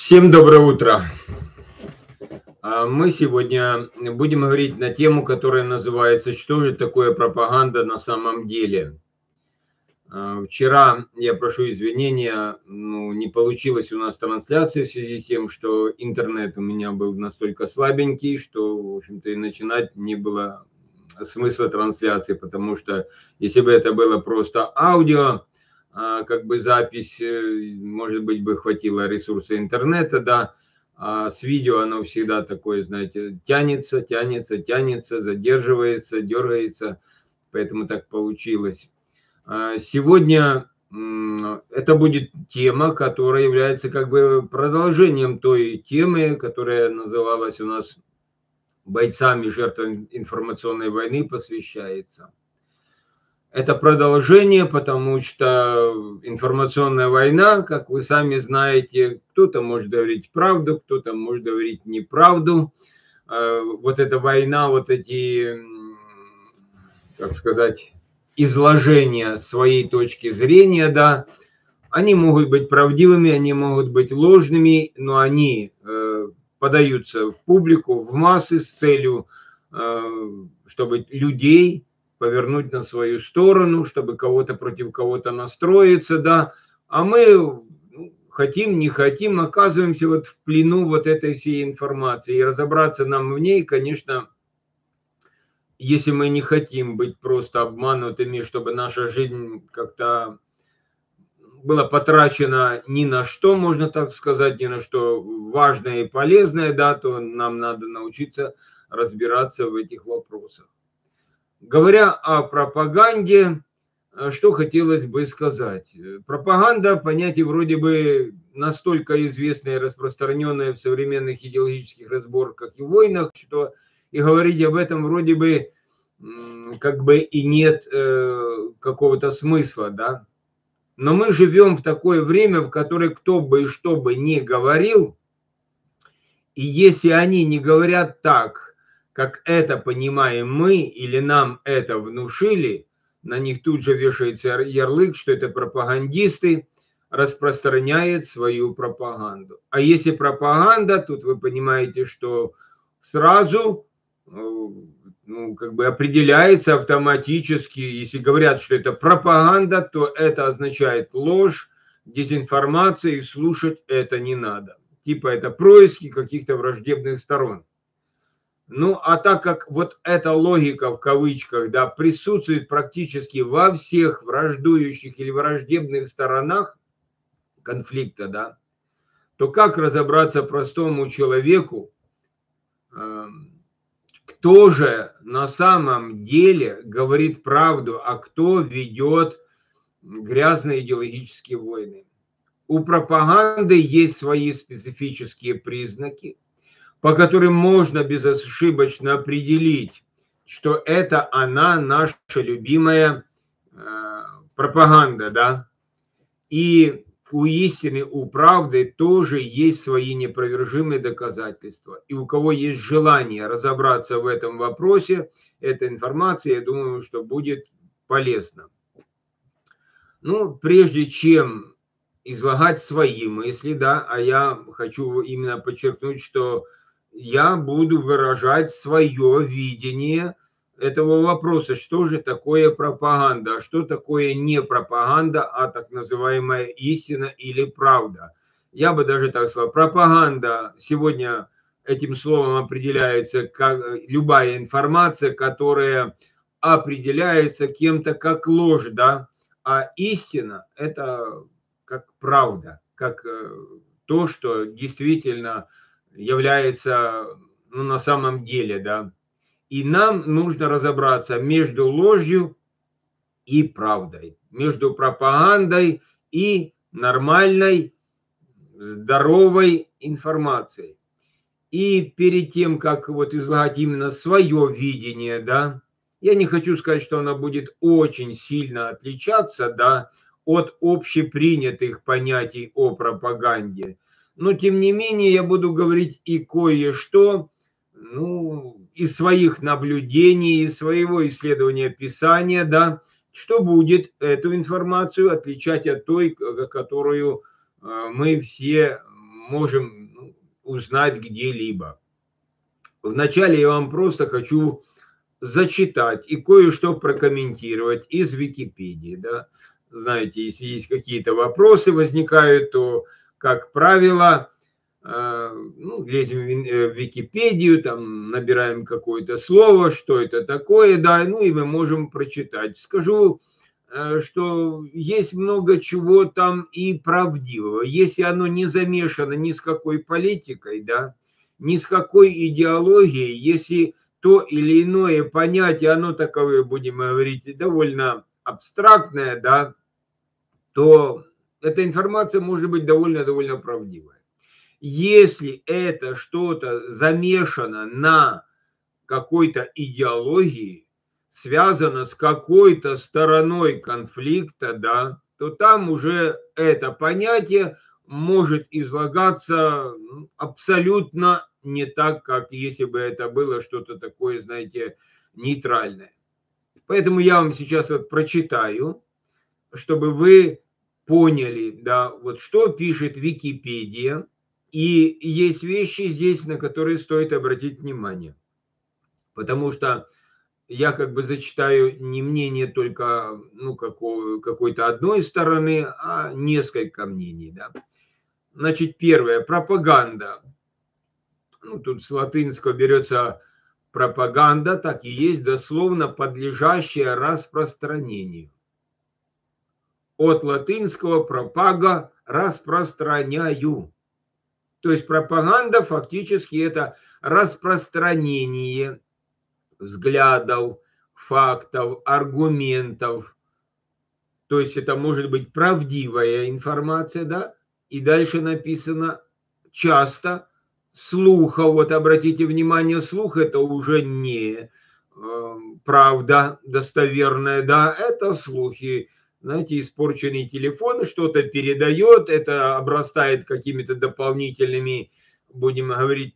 Всем доброе утро. Мы сегодня будем говорить на тему, которая называется «Что же такое пропаганда на самом деле?». Вчера, я прошу извинения, не получилось у нас трансляция в связи с тем, что интернет у меня был настолько слабенький, что, в общем-то, и начинать не было смысла трансляции, потому что если бы это было просто аудио, как бы запись, может быть, бы хватило ресурса интернета, да, а с видео оно всегда такое, знаете, тянется, задерживается, дергается, поэтому так получилось. Сегодня это будет тема, которая является как бы продолжением той темы, которая называлась у нас «Бойцами жертвам информационной войны» посвящается. Это продолжение, потому что информационная война, как вы сами знаете, кто-то может говорить правду, кто-то может говорить неправду. Вот эта война, вот эти, как сказать, изложения своей точки зрения, да, они могут быть правдивыми, они могут быть ложными, но они подаются в публику, в массы с целью, чтобы людей повернуть на свою сторону, чтобы кого-то против кого-то настроиться, да, а мы хотим, не хотим, оказываемся вот в плену вот этой всей информации, и разобраться нам в ней, конечно, если мы не хотим быть просто обманутыми, чтобы наша жизнь как-то была потрачена ни на что, можно так сказать, ни на что важное и полезное, да, то нам надо научиться разбираться в этих вопросах. Говоря о пропаганде, что хотелось бы сказать. Пропаганда – понятие вроде бы настолько известное и распространенное в современных идеологических разборках и войнах, что и говорить об этом вроде бы как бы и нет какого-то смысла, да. Но мы живем в такое время, в которое кто бы и что бы ни говорил, и если они не говорят так, как это понимаем мы, или нам это внушили, на них тут же вешается ярлык, что это пропагандисты, распространяет свою пропаганду. А если пропаганда, тут вы понимаете, что сразу как бы определяется автоматически, если говорят, что это пропаганда, то это означает ложь, дезинформация, и слушать это не надо. Типа это происки каких-то враждебных сторон. Ну, а так как вот эта логика, в кавычках, да, присутствует практически во всех враждующих или враждебных сторонах конфликта, да, то как разобраться простому человеку, кто же на самом деле говорит правду, а кто ведет грязные идеологические войны? У пропаганды есть свои специфические признаки, по которым можно безошибочно определить, что это она, наша любимая пропаганда, да. И у истины, у правды тоже есть свои неопровержимые доказательства. И у кого есть желание разобраться в этом вопросе, эта информация, я думаю, что будет полезна. Ну, прежде чем излагать свои мысли, да, а я хочу именно подчеркнуть, что я буду выражать свое видение этого вопроса, что же такое пропаганда, а что такое не пропаганда, а так называемая истина или правда. Я бы даже так сказал, пропаганда сегодня этим словом определяется как любая информация, которая определяется кем-то как ложь, да, а истина – это как правда, как то, что действительно является на самом деле, да. И нам нужно разобраться между ложью и правдой, между пропагандой и нормальной, здоровой информацией. И перед тем, как вот излагать именно свое видение, да, я не хочу сказать, что оно будет очень сильно отличаться, да, от общепринятых понятий о пропаганде. Но, тем не менее, я буду говорить и кое-что, из своих наблюдений, из своего исследования Писания, да, что будет эту информацию отличать от той, которую мы все можем узнать где-либо. Вначале я вам просто хочу зачитать и кое-что прокомментировать из Википедии. Да? Знаете, если есть какие-то вопросы возникают, то, как правило, лезем в Википедию, там набираем какое-то слово, что это такое, да, и мы можем прочитать. Скажу, что есть много чего там и правдивого. Если оно не замешано ни с какой политикой, да, ни с какой идеологией, если то или иное понятие, оно таковое, будем говорить, довольно абстрактное, да, то эта информация может быть довольно правдивая. Если это что-то замешано на какой-то идеологии, связано с какой-то стороной конфликта, да, то там уже это понятие может излагаться абсолютно не так, как если бы это было что-то такое, знаете, нейтральное. Поэтому я вам сейчас вот прочитаю, чтобы вы поняли, да, вот что пишет Википедия, и есть вещи здесь, на которые стоит обратить внимание. Потому что я как бы зачитаю не мнение только какой-то одной стороны, а несколько мнений. Да. Значит, первое, пропаганда. Тут с латинского берется пропаганда, так и есть, дословно подлежащая распространению. От латинского пропага распространяю. То есть пропаганда фактически это распространение взглядов, фактов, аргументов. То есть это может быть правдивая информация, да, и дальше написано часто слухов. Вот обратите внимание, слух это уже не правда достоверная, да, это слухи. Знаете, испорченный телефон что-то передает, это обрастает какими-то дополнительными, будем говорить,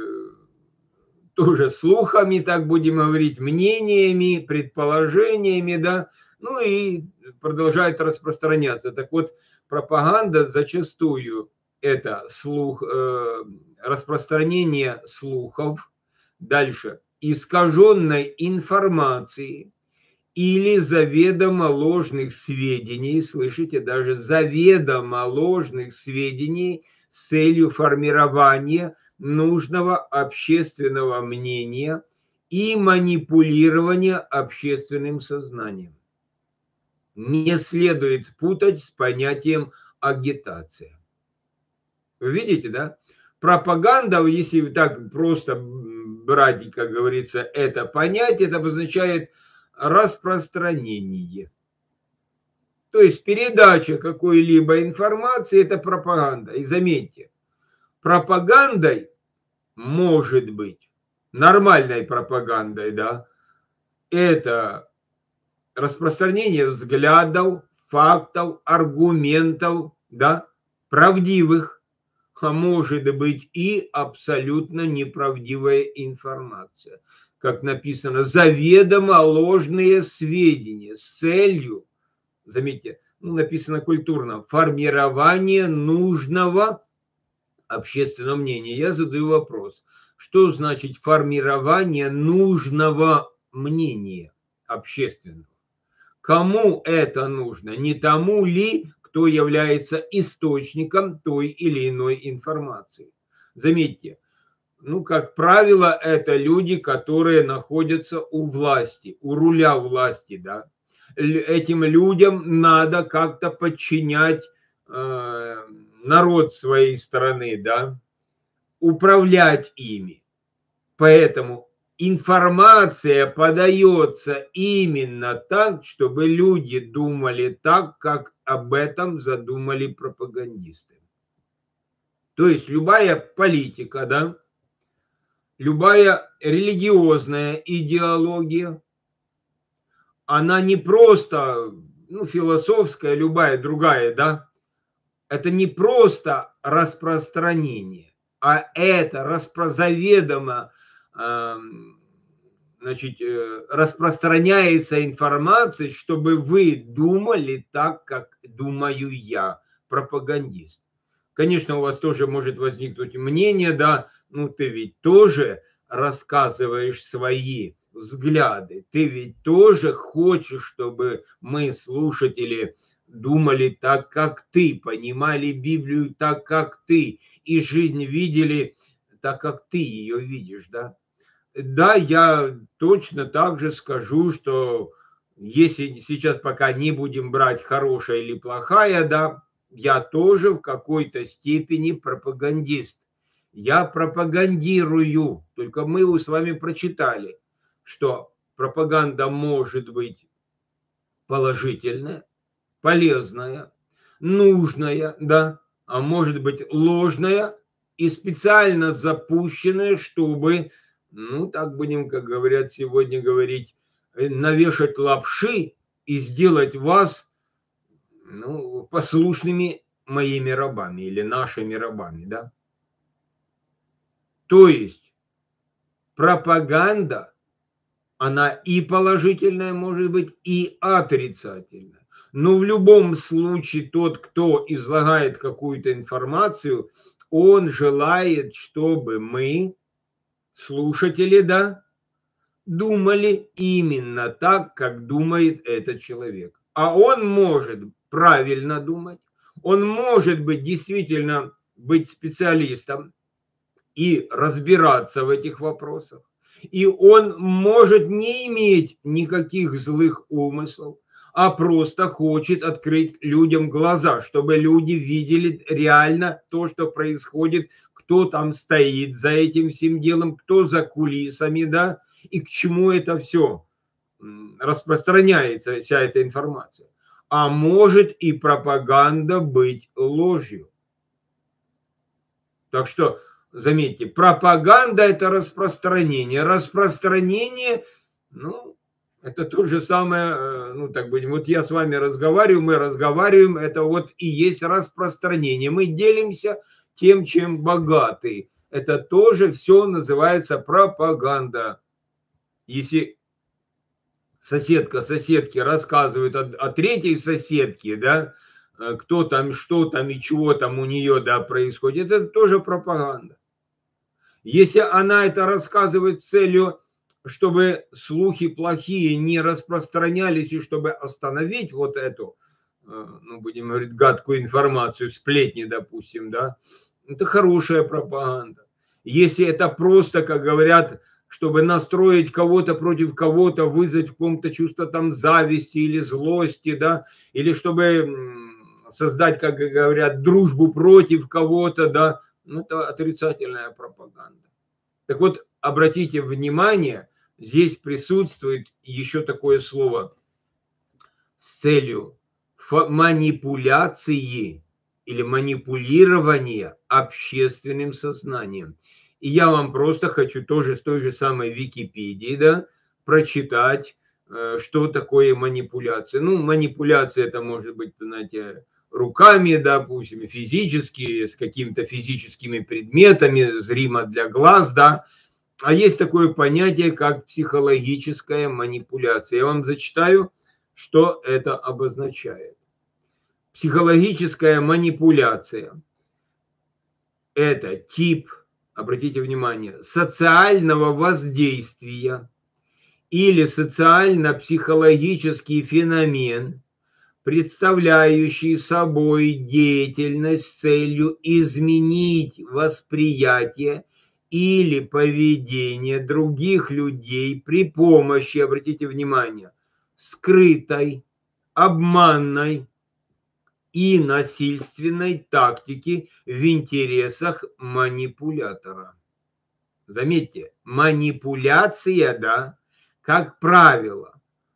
тоже слухами, так будем говорить, мнениями, предположениями, да, и продолжает распространяться. Так вот, пропаганда зачастую это слух, распространение слухов, дальше, искаженной информации или заведомо ложных сведений, слышите, даже заведомо ложных сведений с целью формирования нужного общественного мнения и манипулирования общественным сознанием. Не следует путать с понятием агитация. Вы видите, да? Пропаганда, если так просто брать, как говорится, это понятие, это обозначает распространение. То есть передача какой-либо информации – это пропаганда. И заметьте, пропагандой может быть, нормальной пропагандой, да, это распространение взглядов, фактов, аргументов, да, правдивых, а может быть и абсолютно неправдивая информация. Как написано, заведомо ложные сведения с целью, заметьте, написано культурно, формирование нужного общественного мнения. Я задаю вопрос, что значит формирование нужного мнения общественного? Кому это нужно? Не тому ли, кто является источником той или иной информации? Заметьте, как правило, это люди, которые находятся у власти, у руля власти, да. Этим людям надо как-то подчинять народ своей страны, да, управлять ими. Поэтому информация подается именно так, чтобы люди думали так, как об этом задумали пропагандисты. То есть любая политика, да, любая религиозная идеология, она не просто, философская, любая другая, да, это не просто распространение, а это заведомо, распространяется информация, чтобы вы думали так, как думаю я, пропагандист. Конечно, у вас тоже может возникнуть мнение, да, ну ты ведь тоже рассказываешь свои взгляды, ты ведь тоже хочешь, чтобы мы, слушатели, думали так, как ты, понимали Библию так, как ты, и жизнь видели так, как ты ее видишь, да. Да, я точно так же скажу, что если сейчас пока не будем брать хорошая или плохая, да, я тоже в какой-то степени пропагандист. Я пропагандирую, только мы с вами прочитали, что пропаганда может быть положительная, полезная, нужная, да, а может быть ложная и специально запущенная, чтобы, ну, так будем, как говорят сегодня говорить, навешать лапши и сделать вас, ну, послушными моими рабами или нашими рабами, да. То есть пропаганда, она и положительная может быть, и отрицательная. Но в любом случае тот, кто излагает какую-то информацию, он желает, чтобы мы, слушатели, да, думали именно так, как думает этот человек. А он может правильно думать, он может быть действительно быть специалистом и разбираться в этих вопросах. И он может не иметь никаких злых умыслов, а просто хочет открыть людям глаза, чтобы люди видели реально то, что происходит, кто там стоит за этим всем делом, кто за кулисами, да, и к чему это все распространяется, вся эта информация. А может и пропаганда быть ложью. Так что, заметьте, пропаганда – это распространение. Распространение, ну, это то же самое, ну, так будем, вот я с вами разговариваю, мы разговариваем, это вот и есть распространение. Мы делимся тем, чем богаты. Это тоже все называется пропаганда. Если соседка соседке рассказывает о третьей соседке, да, кто там, что там и чего там у нее, да, происходит, это тоже пропаганда. Если она это рассказывает с целью, чтобы слухи плохие не распространялись и чтобы остановить вот эту, ну, будем говорить, гадкую информацию, сплетни, допустим, да, это хорошая пропаганда. Если это просто, как говорят, чтобы настроить кого-то против кого-то, вызвать в ком-то чувство там зависти или злости, да, или чтобы создать, как говорят, дружбу против кого-то, да, ну, это отрицательная пропаганда. Так вот, обратите внимание, здесь присутствует еще такое слово с целью манипуляции или манипулирования общественным сознанием. И я вам просто хочу тоже с той же самой Википедии, да, прочитать, что такое манипуляция. Ну, манипуляция это может быть, знаете, руками, допустим, физически, с какими-то физическими предметами, зримо для глаз, да. А есть такое понятие, как психологическая манипуляция. Я вам зачитаю, что это обозначает. Психологическая манипуляция – это тип, обратите внимание, социального воздействия или социально-психологический феномен, представляющий собой деятельность с целью изменить восприятие или поведение других людей при помощи, обратите внимание, скрытой, обманной и насильственной тактики в интересах манипулятора. Заметьте, манипуляция, да, как правило,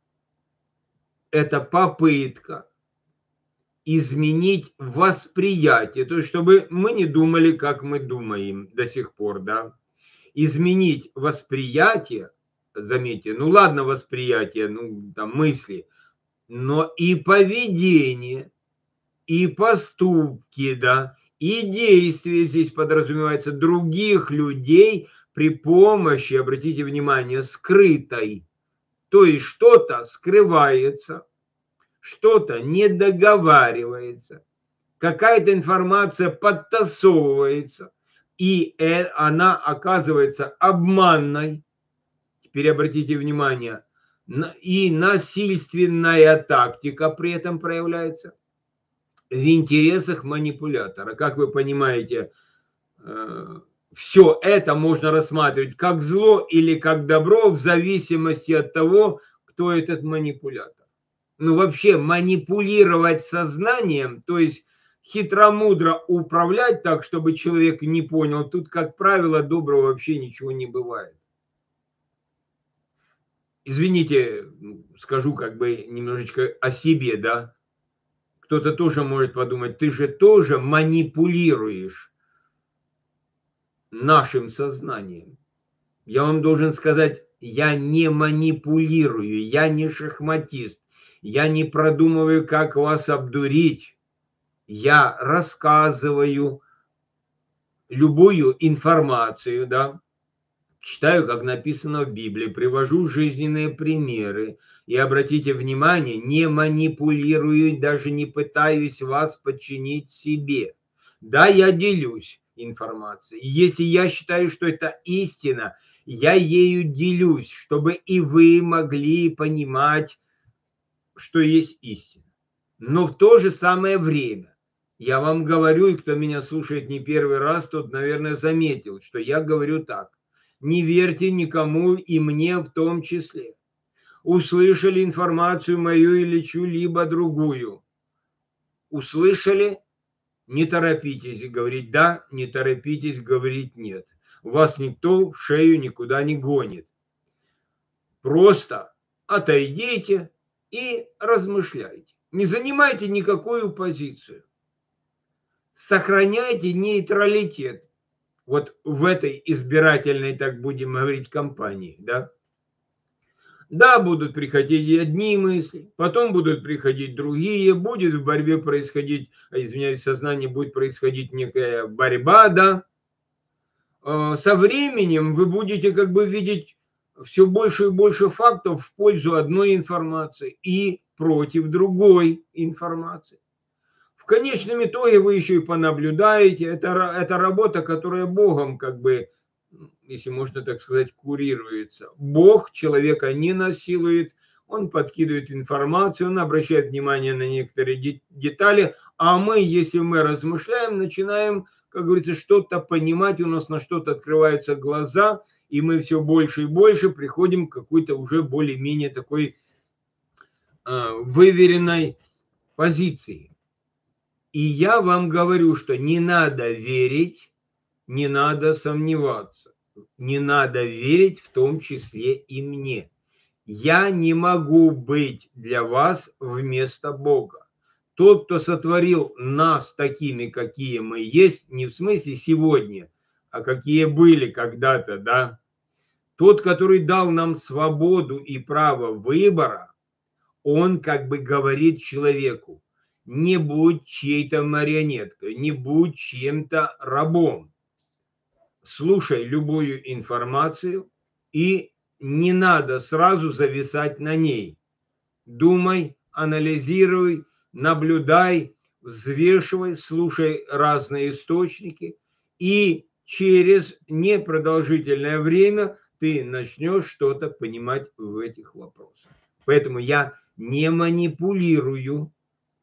это попытка изменить восприятие, то есть чтобы мы не думали, как мы думаем до сих пор, да, изменить восприятие, заметьте, ну ладно восприятие, ну там мысли, но и поведение, и поступки, да, и действия здесь подразумевается других людей при помощи, обратите внимание, скрытой, то есть что-то скрывается, что-то не договаривается, какая-то информация подтасовывается, и она оказывается обманной. Теперь обратите внимание, и насильственная тактика при этом проявляется в интересах манипулятора. Как вы понимаете, все это можно рассматривать как зло или как добро в зависимости от того, кто этот манипулятор. Ну, вообще манипулировать сознанием, то есть хитромудро управлять так, чтобы человек не понял, тут, как правило, доброго вообще ничего не бывает. Извините, скажу как бы немножечко о себе, да. Кто-то тоже может подумать, ты же тоже манипулируешь нашим сознанием. Я вам должен сказать, я не манипулирую, я не шахматист, я не продумываю, как вас обдурить. Я рассказываю любую информацию, да, читаю, как написано в Библии, привожу жизненные примеры. И обратите внимание, не манипулирую, даже не пытаюсь вас подчинить себе. Да, я делюсь информацией. Если я считаю, что это истина, я ею делюсь, чтобы и вы могли понимать, что есть истина. Но в то же самое время я вам говорю, и кто меня слушает не первый раз, тот, наверное, заметил, что я говорю так. Не верьте никому, и мне в том числе. Услышали информацию мою или чью-либо другую. Услышали? Не торопитесь говорить да, не торопитесь говорить нет. Вас никто в шею никуда не гонит. Просто отойдите и размышляйте. Не занимайте никакую позицию. Сохраняйте нейтралитет. Вот в этой избирательной, так будем говорить, кампании, да? Да, будут приходить одни мысли, потом будут приходить другие, будет в борьбе происходить, извиняюсь, в сознании будет происходить некая борьба, да. Со временем вы будете как бы видеть все больше и больше фактов в пользу одной информации и против другой информации. В конечном итоге вы еще и понаблюдаете. Это работа, которая Богом, как бы, если можно так сказать, курируется. Бог человека не насилует, он подкидывает информацию, он обращает внимание на некоторые детали, а мы, если мы размышляем, начинаем, как говорится, что-то понимать, у нас на что-то открываются глаза, и мы все больше и больше приходим к какой-то уже более-менее такой выверенной позиции. И я вам говорю, что не надо верить, не надо сомневаться, не надо верить в том числе и мне. Я не могу быть для вас вместо Бога. Тот, кто сотворил нас такими, какие мы есть, не в смысле сегодня, а какие были когда-то, да. Тот, который дал нам свободу и право выбора, он как бы говорит человеку: не будь чьей-то марионеткой, не будь чьим-то рабом. Слушай любую информацию и не надо сразу зависать на ней. Думай, анализируй, наблюдай, взвешивай, слушай разные источники, и через непродолжительное время ты начнешь что-то понимать в этих вопросах. Поэтому я не манипулирую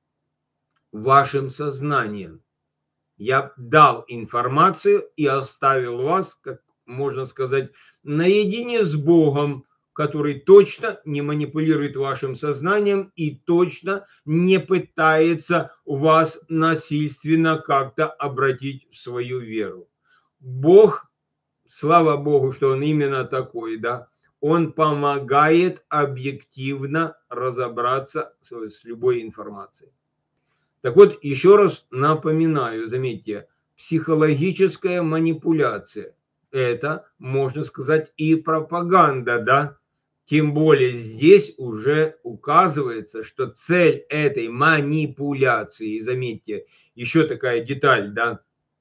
вашим сознанием. Я дал информацию и оставил вас, как можно сказать, наедине с Богом, который точно не манипулирует вашим сознанием и точно не пытается вас насильственно как-то обратить в свою веру. Бог, слава Богу, что Он именно такой, да, Он помогает объективно разобраться с любой информацией. Так вот, еще раз напоминаю, заметьте, психологическая манипуляция – это, можно сказать, и пропаганда, да? Тем более здесь уже указывается, что цель этой манипуляции, заметьте, еще такая деталь, да?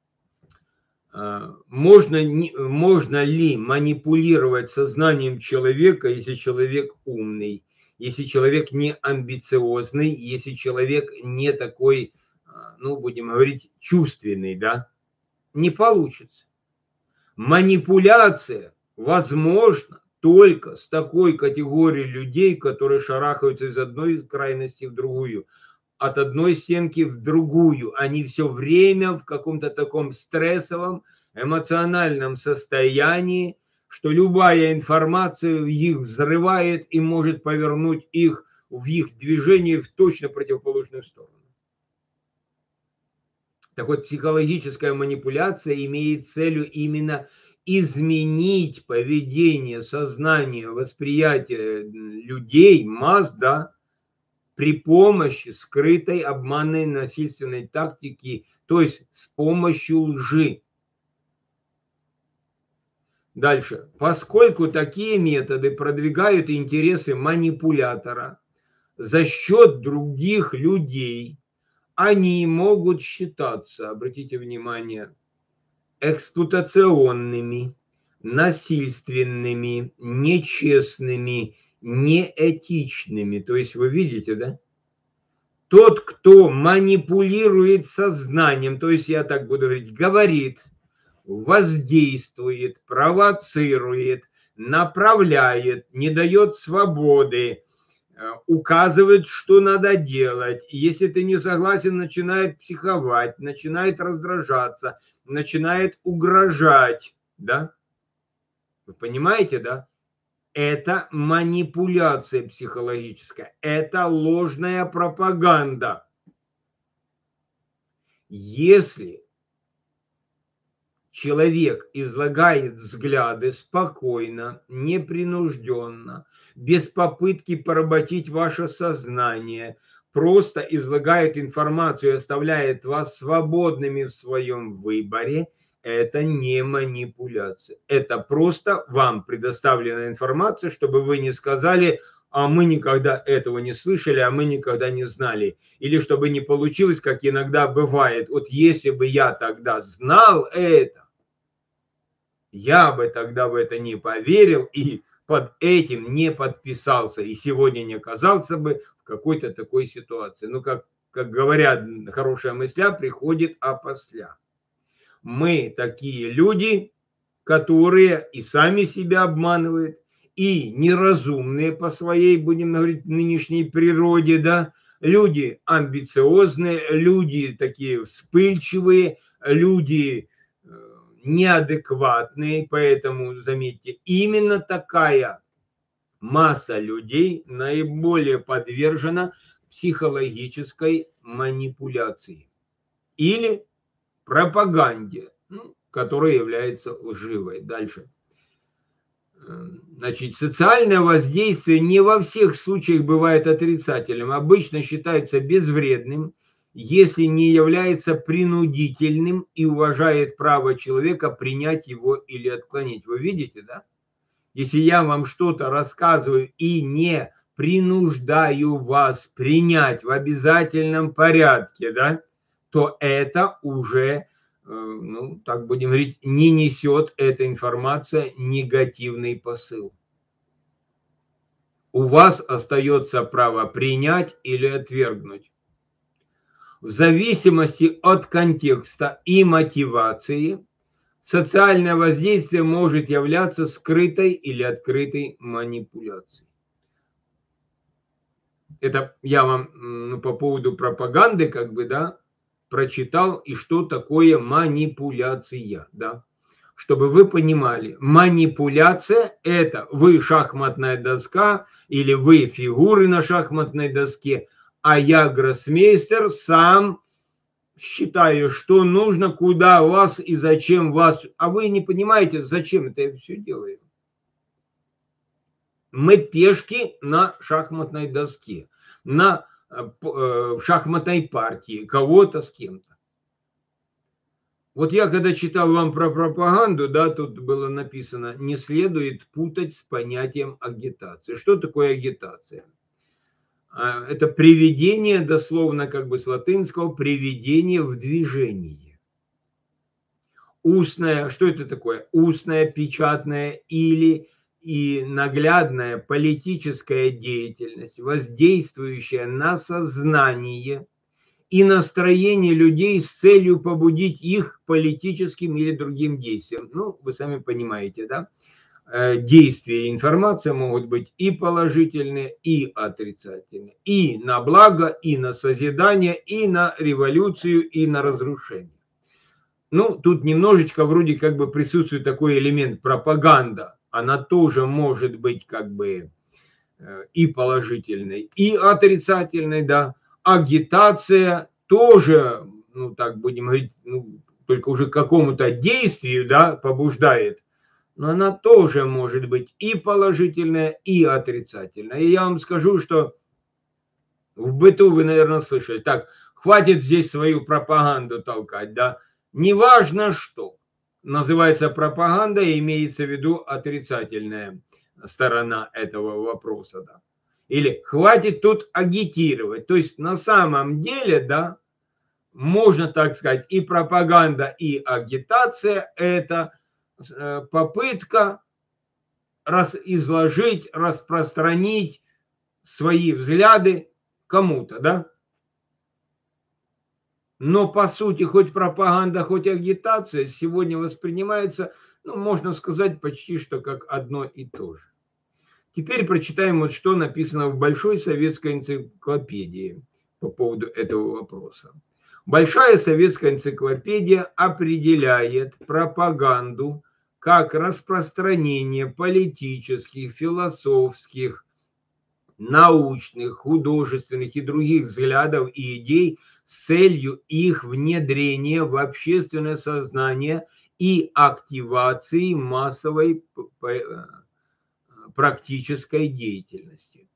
Можно ли манипулировать сознанием человека, если человек умный? Если человек не амбициозный, если человек не такой, ну, будем говорить, чувственный, да, не получится. Манипуляция возможна только с такой категорией людей, которые шарахаются из одной крайности в другую, от одной стенки в другую. Они все время в каком-то таком стрессовом, эмоциональном состоянии, что любая информация их взрывает и может повернуть их в их движении в точно противоположную сторону. Так вот, психологическая манипуляция имеет целью именно изменить поведение, сознание, восприятие людей, масс, да, при помощи скрытой, обманной, насильственной тактики, то есть с помощью лжи. Дальше. Поскольку такие методы продвигают интересы манипулятора за счет других людей, они могут считаться, обратите внимание, эксплуатационными, насильственными, нечестными, неэтичными. То есть вы видите, да? Тот, кто манипулирует сознанием, то есть я так буду говорить, говорит, воздействует, провоцирует, направляет, не дает свободы, указывает, что надо делать. Если ты не согласен, начинает психовать, начинает раздражаться, начинает угрожать. Да? Вы понимаете, да? Это манипуляция психологическая, это ложная пропаганда. Если человек излагает взгляды спокойно, непринужденно, без попытки поработить ваше сознание, просто излагает информацию и оставляет вас свободными в своем выборе, это не манипуляция. Это просто вам предоставлена информация, чтобы вы не сказали, а мы никогда этого не слышали, а мы никогда не знали. Или чтобы не получилось, как иногда бывает, вот если бы я тогда знал это, я бы тогда в это не поверил и под этим не подписался. И сегодня не оказался бы в какой-то такой ситуации. Ну, как говорят, хорошая мысля приходит опосля. Мы такие люди, которые и сами себя обманывают, и неразумные по своей, будем говорить, нынешней природе, да, люди амбициозные, люди такие вспыльчивые, люди неадекватные, поэтому, заметьте, именно такая масса людей наиболее подвержена психологической манипуляции или пропаганде, которая является лживой. Дальше. Значит, социальное воздействие не во всех случаях бывает отрицательным, обычно считается безвредным, если не является принудительным и уважает право человека принять его или отклонить. Вы видите, да? Если я вам что-то рассказываю и не принуждаю вас принять в обязательном порядке, да, то это уже, ну, так будем говорить, не несет эта информация негативный посыл. У вас остается право принять или отвергнуть. В зависимости от контекста и мотивации социальное воздействие может являться скрытой или открытой манипуляцией. Это я вам по поводу пропаганды как бы, да, прочитал, и что такое манипуляция, да. Чтобы вы понимали, манипуляция – это вы шахматная доска или вы фигуры на шахматной доске, а я гроссмейстер сам считаю, что нужно, куда вас и зачем вас. А вы не понимаете, зачем это я все делаю. Мы пешки на шахматной доске, на шахматной партии, кого-то с кем-то. Вот я когда читал вам про пропаганду, да, тут было написано, не следует путать с понятием агитации. Что такое агитация? Это приведение, дословно как бы с латинского, приведение в движение. Устная, что это такое? Устная, печатная или и наглядная политическая деятельность, воздействующая на сознание и настроение людей с целью побудить их к политическим или другим действиям. Ну, вы сами понимаете, да? Действия и информация могут быть и положительные, и отрицательные. И на благо, и на созидание, и на революцию, и на разрушение. Ну, тут немножечко вроде как бы присутствует такой элемент пропаганда. Она тоже может быть как бы и положительной, и отрицательной, да. Агитация тоже, ну, так будем говорить, ну, только уже к какому-то действию, да, побуждает. Но она тоже может быть и положительная, и отрицательная. И я вам скажу, что в быту вы, наверное, слышали. Так, хватит здесь свою пропаганду толкать, да. Неважно что. Называется пропаганда, и имеется в виду отрицательная сторона этого вопроса, да. Или хватит тут агитировать. То есть на самом деле, да, можно так сказать, и пропаганда, и агитация – это попытка изложить, распространить свои взгляды кому-то, да? Но по сути хоть пропаганда, хоть агитация сегодня воспринимается, ну, можно сказать, почти что как одно и то же. Теперь прочитаем вот что написано в Большой советской энциклопедии по поводу этого вопроса. Большая советская энциклопедия определяет пропаганду как распространение политических, философских, научных, художественных и других взглядов и идей с целью их внедрения в общественное сознание и активации массовой практической деятельности.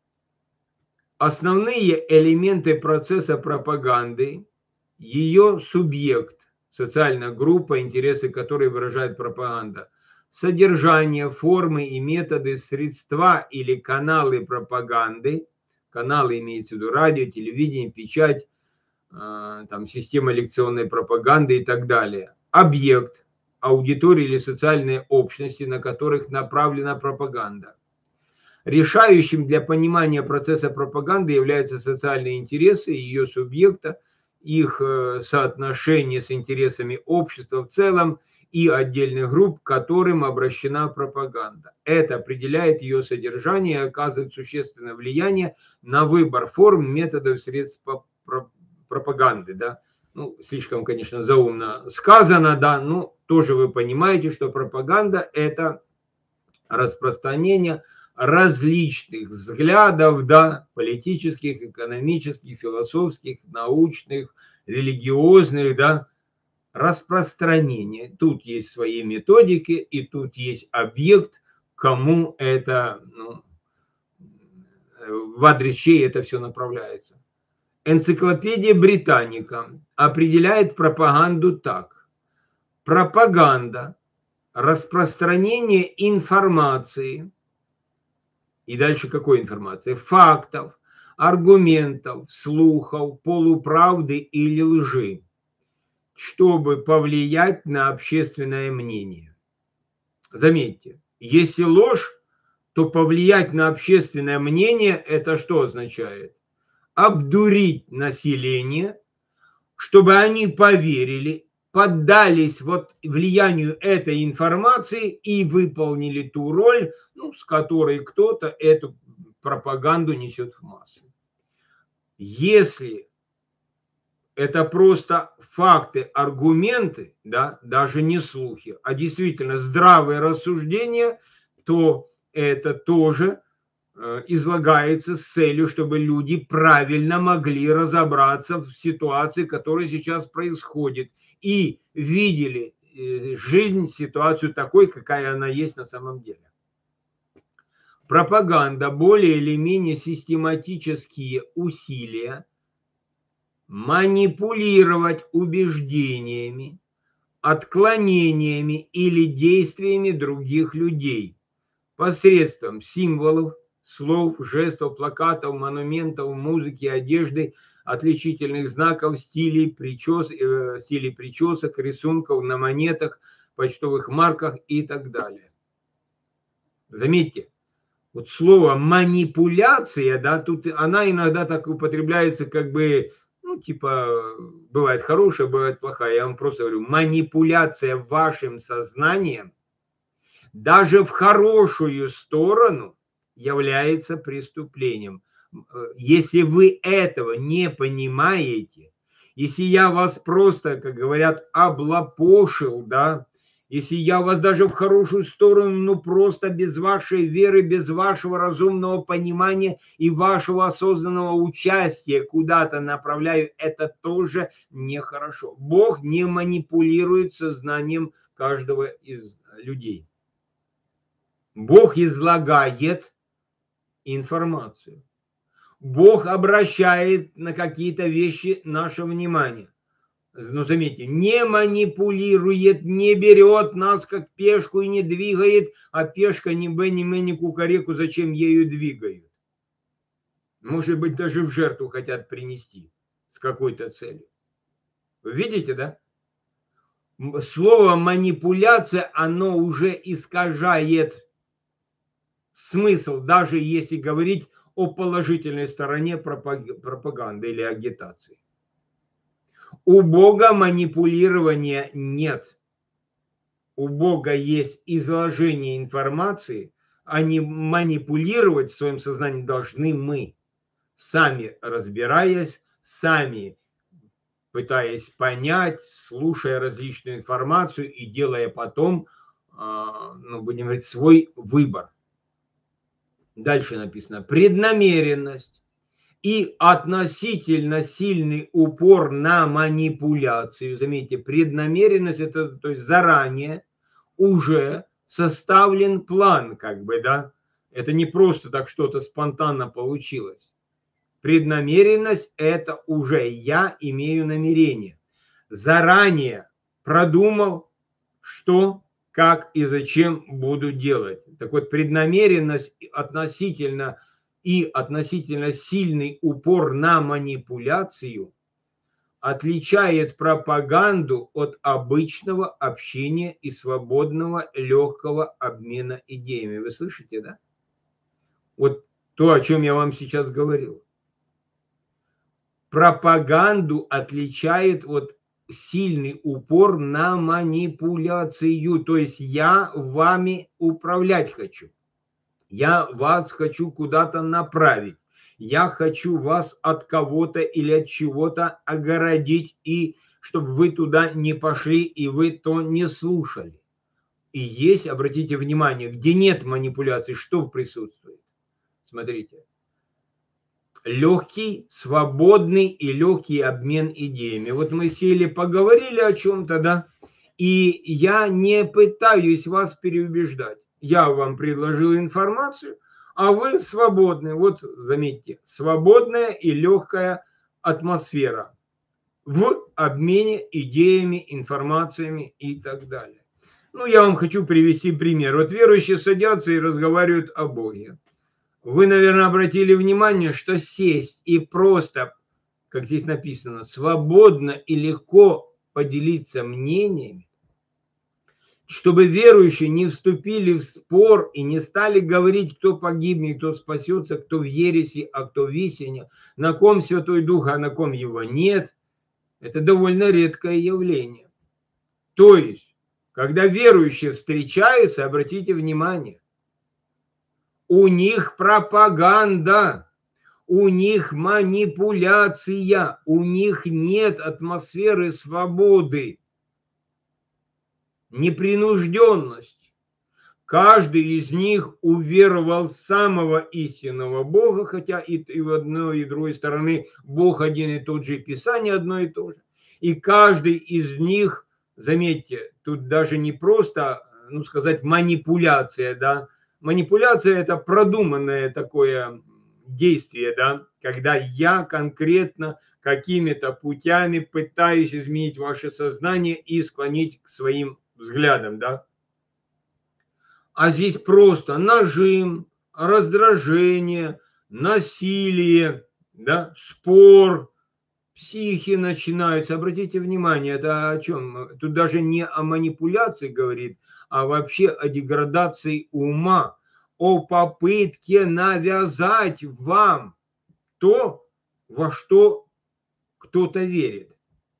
Основные элементы процесса пропаганды, ее субъект, социальная группа, интересы которой выражает пропаганда, содержание, формы и методы, средства или каналы пропаганды, каналы имеется в виду радио, телевидение, печать, там, система лекционной пропаганды и так далее. Объект, аудитория или социальные общности, на которых направлена пропаганда. Решающим для понимания процесса пропаганды являются социальные интересы ее субъекта, их соотношение с интересами общества в целом и отдельных групп, к которым обращена пропаганда. Это определяет ее содержание и оказывает существенное влияние на выбор форм, методов, средств пропаганды. Да? Ну, слишком, конечно, заумно сказано, да, но тоже вы понимаете, что пропаганда – это распространение различных взглядов, да, политических, экономических, философских, научных, религиозных, да, распространение. Тут есть свои методики, и тут есть объект, кому это, ну, в адрес чьей это все направляется. Энциклопедия Британика определяет пропаганду так. Пропаганда – распространение информации, и дальше какой информации? Фактов, аргументов, слухов, полуправды или лжи, чтобы повлиять на общественное мнение. Заметьте, если ложь, то повлиять на общественное мнение – это что означает? Обдурить население, чтобы они поверили, поддались вот влиянию этой информации и выполнили ту роль, ну, с которой кто-то эту пропаганду несет в массы. Если это просто факты, аргументы, да, даже не слухи, а действительно здравые рассуждения, то это тоже излагается с целью, чтобы люди правильно могли разобраться в ситуации, которая сейчас происходит, и видели жизнь, ситуацию такой, какая она есть на самом деле. Пропаганда, более или менее систематические усилия манипулировать убеждениями, отклонениями или действиями других людей посредством символов, слов, жестов, плакатов, монументов, музыки, одежды, отличительных знаков, стилей причесок, рисунков на монетах, почтовых марках и так далее. Заметьте, вот слово манипуляция, да, тут она иногда так употребляется как бы, ну, ну, типа, бывает хорошая, бывает плохая. Я вам просто говорю, манипуляция вашим сознанием даже в хорошую сторону является преступлением. Если вы этого не понимаете, если я вас просто, как говорят, облапошил, да, если я вас даже в хорошую сторону, ну просто без вашей веры, без вашего разумного понимания и вашего осознанного участия куда-то направляю, это тоже нехорошо. Бог не манипулирует сознанием каждого из людей. Бог излагает информацию. Бог обращает на какие-то вещи наше внимание. Но заметьте, не манипулирует, не берет нас как пешку и не двигает, а пешка ни бэ, ни мэ, ни кукареку, зачем ею двигают. Может быть, даже в жертву хотят принести с какой-то целью. Вы видите, да? Слово манипуляция, оно уже искажает смысл, даже если говорить о положительной стороне пропаганды или агитации. У Бога манипулирования нет. У Бога есть изложение информации, а не манипулировать в своем сознании должны мы, сами разбираясь, сами пытаясь понять, слушая различную информацию и делая потом, ну, будем говорить, свой выбор. Дальше написано: преднамеренность и относительно сильный упор на манипуляцию. Заметьте, преднамеренность — это, то есть, заранее уже составлен план, как бы, да. Это не просто так что-то спонтанно получилось. Преднамеренность – это уже я имею намерение. Заранее продумал, что, как и зачем буду делать. Так вот, преднамеренность относительно сильный упор на манипуляцию отличает пропаганду от обычного общения и свободного легкого обмена идеями. Вы слышите, да? Вот то, о чем я вам сейчас говорил. Пропаганду отличает от сильный упор на манипуляцию. То есть я вами управлять хочу. Я вас хочу куда-то направить. Я хочу вас от кого-то или от чего-то огородить, и чтобы вы туда не пошли, и вы то не слушали. И есть, обратите внимание, где нет манипуляций, что присутствует. Смотрите. Легкий, свободный и легкий обмен идеями. Вот мы сели, поговорили о чем-то, да, и я не пытаюсь вас переубеждать. Я вам предложил информацию, а вы свободны. Вот заметьте, свободная и легкая атмосфера в обмене идеями, информациями и так далее. Ну, я вам хочу привести пример. Вот верующие садятся и разговаривают о Боге. Вы, наверное, обратили внимание, что сесть и просто, как здесь написано, свободно и легко поделиться мнениями, чтобы верующие не вступили в спор и не стали говорить, кто погибнет, кто спасется, кто в ереси, а кто в истине, на ком Святой Дух, а на ком его нет. Это довольно редкое явление. То есть, когда верующие встречаются, обратите внимание, у них пропаганда, у них манипуляция, у них нет атмосферы свободы, непринужденность. Каждый из них уверовал в самого истинного Бога, хотя и в одной, и в другой стороны Бог один и тот же, и Писание одно и то же. И каждый из них, заметьте, тут даже не просто, ну сказать, манипуляция, да. Манипуляция – это продуманное такое действие, да, когда я конкретно какими-то путями пытаюсь изменить ваше сознание и склонить к своим взглядам, да. А здесь просто нажим, раздражение, насилие, да, спор, психи начинаются. Обратите внимание, это о чем? Тут даже не о манипуляции говорит, а вообще о деградации ума, о попытке навязать вам то, во что кто-то верит.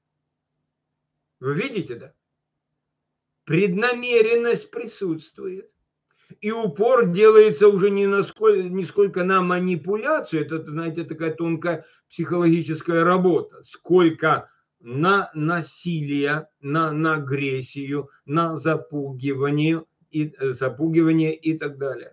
Вы видите, да? Преднамеренность присутствует. И упор делается уже не сколько на манипуляцию, это, знаете, такая тонкая психологическая работа, сколько на насилие, на агрессию, на запугивание и так далее.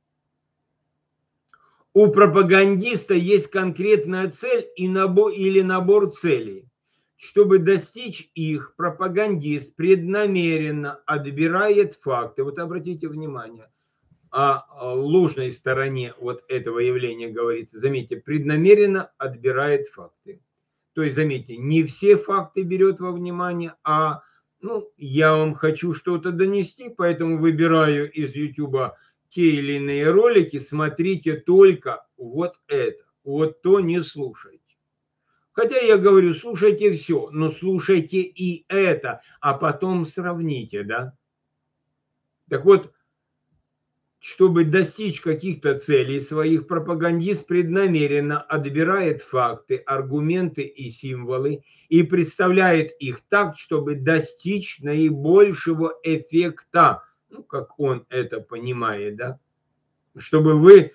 У пропагандиста есть конкретная цель или набор целей. Чтобы достичь их, пропагандист преднамеренно отбирает факты. Вот обратите внимание, о ложной стороне вот этого явления говорится. Заметьте, преднамеренно отбирает факты. То есть, заметьте, не все факты берет во внимание, а я вам хочу что-то донести, поэтому выбираю из YouTube те или иные ролики, смотрите только вот это, вот то не слушайте. Хотя я говорю, слушайте все, но слушайте и это, а потом сравните, да. Так вот, чтобы достичь каких-то целей своих, пропагандист преднамеренно отбирает факты, аргументы и символы и представляет их так, чтобы достичь наибольшего эффекта, как он это понимает, да, чтобы вы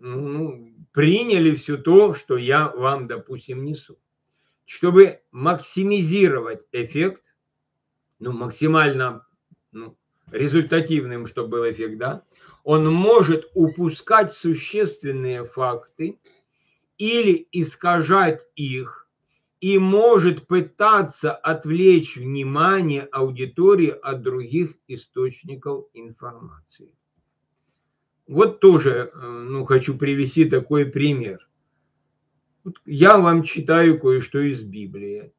приняли все то, что я вам, допустим, несу. Чтобы максимизировать эффект, максимально результативным, чтобы был эффект, да, он может упускать существенные факты или искажать их и может пытаться отвлечь внимание аудитории от других источников информации. Вот тоже хочу привести такой пример. Я вам читаю кое-что из Библии.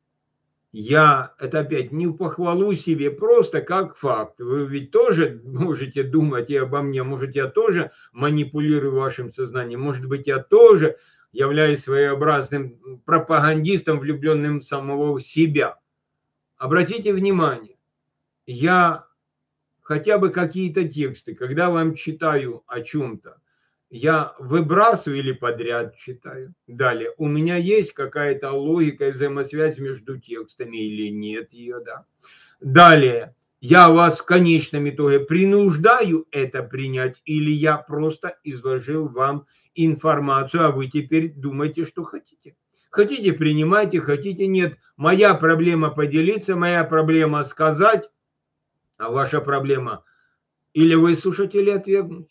Я это опять не похвалу себе, просто как факт. Вы ведь тоже можете думать и обо мне, может, я тоже манипулирую вашим сознанием, может быть, я тоже являюсь своеобразным пропагандистом, влюбленным в самого себя. Обратите внимание, я хотя бы какие-то тексты, когда вам читаю о чем-то, я выбрасываю или подряд читаю. Далее, у меня есть какая-то логика и взаимосвязь между текстами или нет ее, да. Далее, я вас в конечном итоге принуждаю это принять или я просто изложил вам информацию, а вы теперь думаете, что хотите. Хотите, принимайте, хотите, нет. Моя проблема поделиться, моя проблема сказать, а ваша проблема или выслушать, или отвергнуть.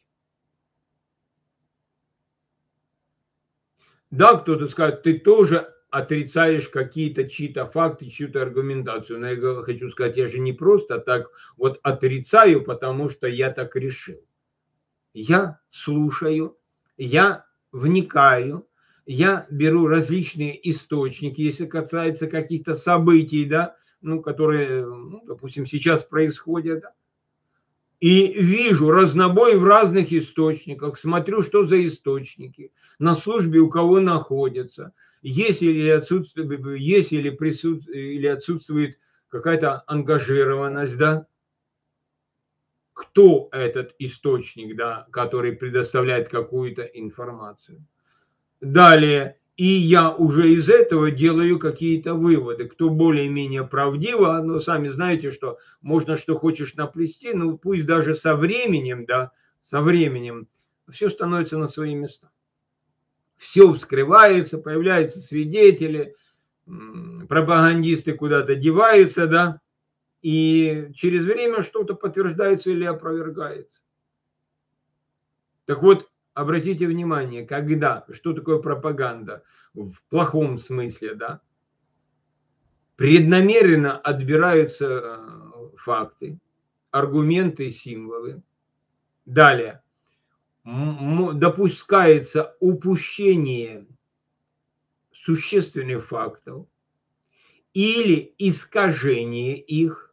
Да, кто-то скажет, ты тоже отрицаешь какие-то чьи-то факты, чью-то аргументацию. Но я хочу сказать, я же не просто так вот отрицаю, потому что я так решил. Я слушаю, я вникаю, я беру различные источники, если касается каких-то событий, да, которые, допустим, сейчас происходят, да, и вижу разнобой в разных источниках, смотрю, что за источники, на службе у кого находятся, есть или отсутствует какая-то ангажированность, да, кто этот источник, да, который предоставляет какую-то информацию. Далее, и я уже из этого делаю какие-то выводы, кто более-менее правдиво, но сами знаете, что можно что хочешь наплести, пусть даже со временем, да, со временем все становится на свои места. Все вскрывается, появляются свидетели, пропагандисты куда-то деваются, да, и через время что-то подтверждается или опровергается. Так вот, обратите внимание, что такое пропаганда в плохом смысле, да? Преднамеренно отбираются факты, аргументы и символы. Далее, допускается упущение существенных фактов или искажение их.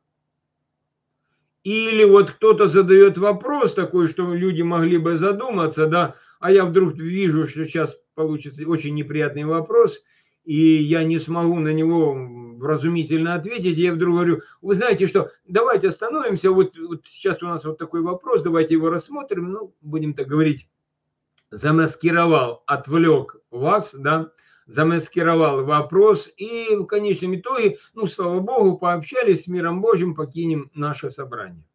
Или вот кто-то задает вопрос такой, что люди могли бы задуматься, да, а я вдруг вижу, что сейчас получится очень неприятный вопрос, и я не смогу на него вразумительно ответить, и я вдруг говорю, вы знаете что, давайте остановимся, вот сейчас у нас вот такой вопрос, давайте его рассмотрим, будем так говорить, замаскировал, отвлек вас, да, замаскировал вопрос, и в конечном итоге, ну, слава Богу, пообщались с миром Божьим, покинем наше собрание.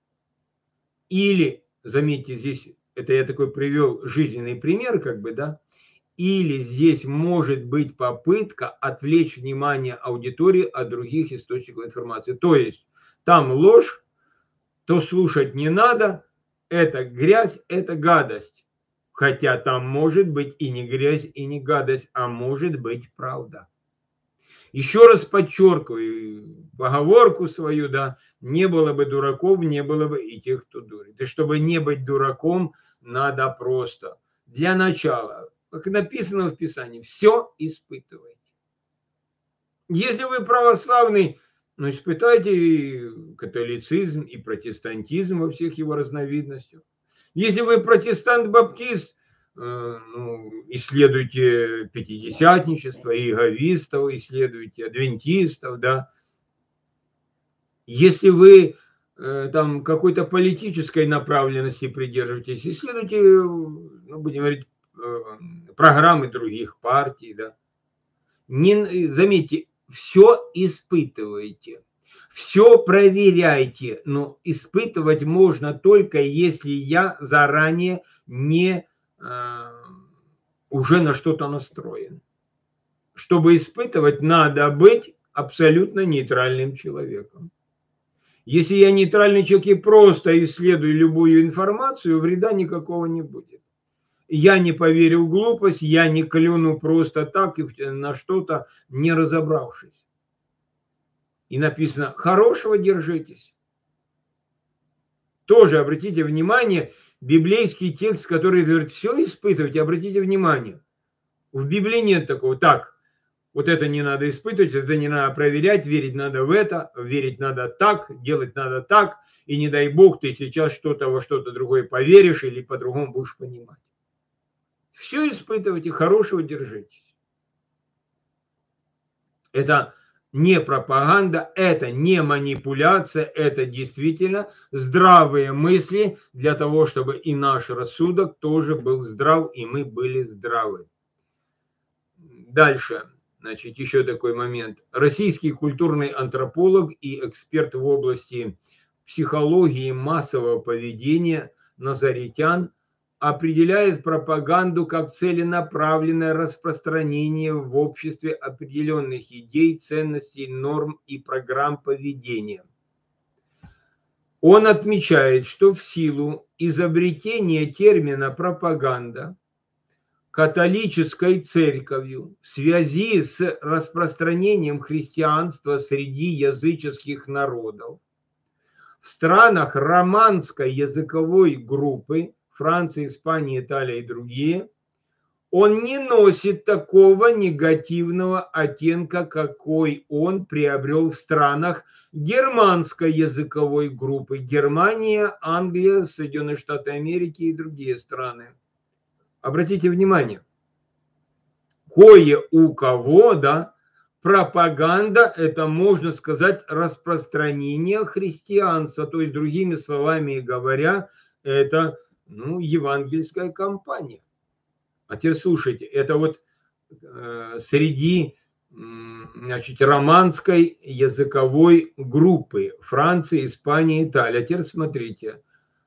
Или, заметьте, здесь, это я такой привел жизненный пример, как бы, да, или здесь может быть попытка отвлечь внимание аудитории от других источников информации. То есть там ложь, то слушать не надо, это грязь, это гадость. Хотя там может быть и не грязь, и не гадость, а может быть правда. Еще раз подчеркиваю поговорку свою, да, не было бы дураков, не было бы и тех, кто дурит. И чтобы не быть дураком, надо просто для начала, как написано в Писании, все испытывайте. Если вы православный, ну, испытайте и католицизм, и протестантизм во всех его разновидностях. Если вы протестант-баптист, ну, исследуйте пятидесятничество, иеговистов, исследуйте адвентистов, да. Если вы там какой-то политической направленности придерживаетесь, исследуйте, ну, будем говорить, программы других партий, да. Не, заметьте, все испытывайте, все проверяйте, но испытывать можно только если я заранее не уже на что-то настроен. Чтобы испытывать, надо быть абсолютно нейтральным человеком. Если я нейтральный человек и просто исследую любую информацию, вреда никакого не будет. Я не поверю в глупость, я не клюну просто так и на что-то, не разобравшись. И написано, хорошего держитесь. Тоже обратите внимание, библейский текст, который говорит, все испытывайте, обратите внимание. В Библии нет такого, так, вот это не надо испытывать, это не надо проверять, верить надо в это, верить надо так, делать надо так, и не дай Бог ты сейчас что-то во что-то другое поверишь или по-другому будешь понимать. Все испытывайте, хорошего держитесь. Это не пропаганда, это не манипуляция, это действительно здравые мысли для того, чтобы и наш рассудок тоже был здрав, и мы были здравы. Дальше, значит, еще такой момент. Российский культурный антрополог и эксперт в области психологии массового поведения Назаритян определяет пропаганду как целенаправленное распространение в обществе определенных идей, ценностей, норм и программ поведения. Он отмечает, что в силу изобретения термина «пропаганда» католической церковью в связи с распространением христианства среди языческих народов в странах романской языковой группы Франция, Испания, Италия и другие, он не носит такого негативного оттенка, какой он приобрел в странах германской языковой группы. Германия, Англия, Соединенные Штаты Америки и другие страны. Обратите внимание, кое у кого, да, пропаганда – это, можно сказать, распространение христианства, то есть, другими словами говоря, это, ну, евангельская кампания. А теперь слушайте, это вот среди, значит, романской языковой группы Франции, Испании, Италии. А теперь смотрите,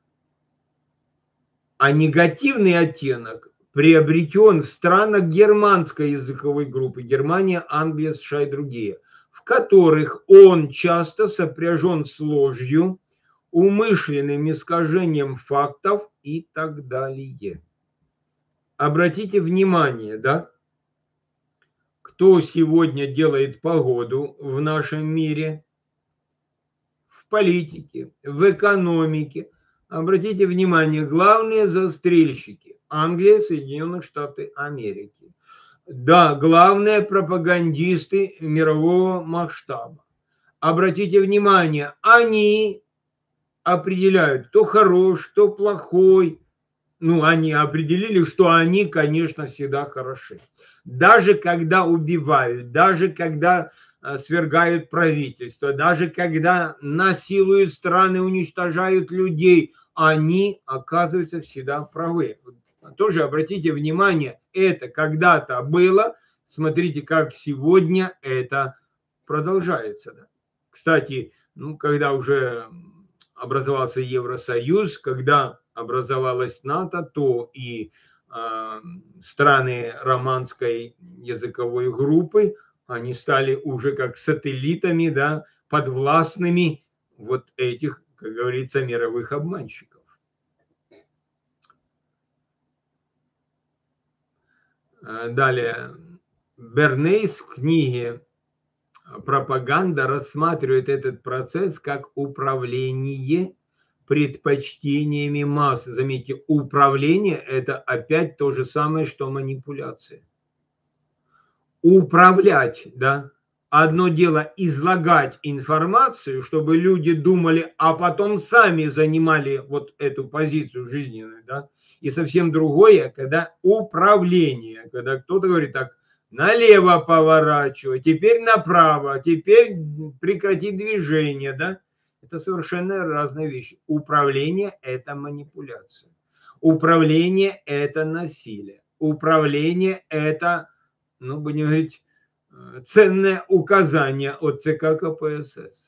а негативный оттенок приобретен в странах германской языковой группы, Германия, Англия, США и другие, в которых он часто сопряжен с ложью, умышленным искажением фактов и так далее. Обратите внимание, да, кто сегодня делает погоду в нашем мире, в политике, в экономике. Обратите внимание, главные застрельщики – Англия, Соединенные Штаты Америки. Да, главные пропагандисты мирового масштаба. Обратите внимание, они определяют, кто хорош, кто плохой. Ну, они определили, что они, конечно, всегда хороши. Даже когда убивают, даже когда свергают правительство, даже когда насилуют страны, уничтожают людей, они оказываются всегда правы. Тоже обратите внимание, это когда-то было смотрите, как сегодня это продолжается. Да. Кстати, ну, когда уже образовался Евросоюз, когда образовалась НАТО, то и страны романской языковой группы, они стали уже как сателлитами, да, подвластными вот этих, как говорится, мировых обманщиков. Далее. Бернейс в книге «Пропаганда» рассматривает этот процесс как управление предпочтениями масс. Заметьте, управление – это опять то же самое, что манипуляция. Управлять, да. Одно дело излагать информацию, чтобы люди думали, а потом сами занимали вот эту позицию жизненную, да. И совсем другое, когда управление, когда кто-то говорит так, налево поворачивай, теперь направо, теперь прекрати движение, да. Это совершенно разные вещи. Управление – это манипуляция. Управление – это насилие. Управление – это, ну, будем говорить, ценное указание от ЦК КПСС.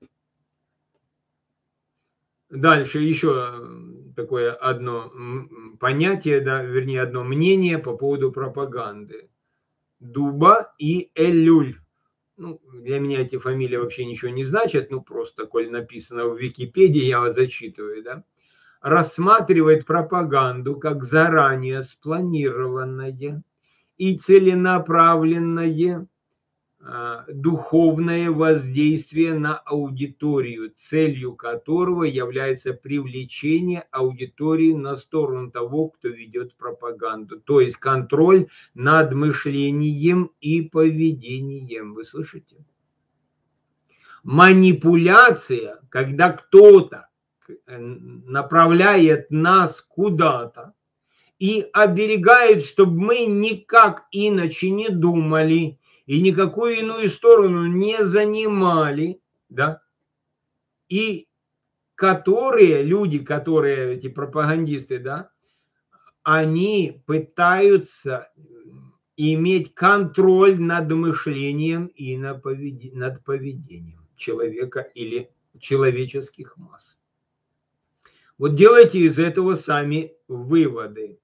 Дальше еще такое одно понятие, да, вернее, одно мнение по поводу пропаганды. Дуба и Элюль. Ну, для меня эти фамилии вообще ничего не значат, ну, просто, коль написано в Википедии, я вас зачитываю, да. Рассматривает пропаганду как заранее спланированное и целенаправленное духовное воздействие на аудиторию, целью которого является привлечение аудитории на сторону того, кто ведет пропаганду. То есть контроль над мышлением и поведением. Вы слышите? Манипуляция, когда кто-то направляет нас куда-то и оберегает, чтобы мы никак иначе не думали и никакую иную сторону не занимали, да, и которые, люди, которые, эти пропагандисты, да, они пытаются иметь контроль над мышлением и над поведением человека или человеческих масс. Вот делайте из этого сами выводы.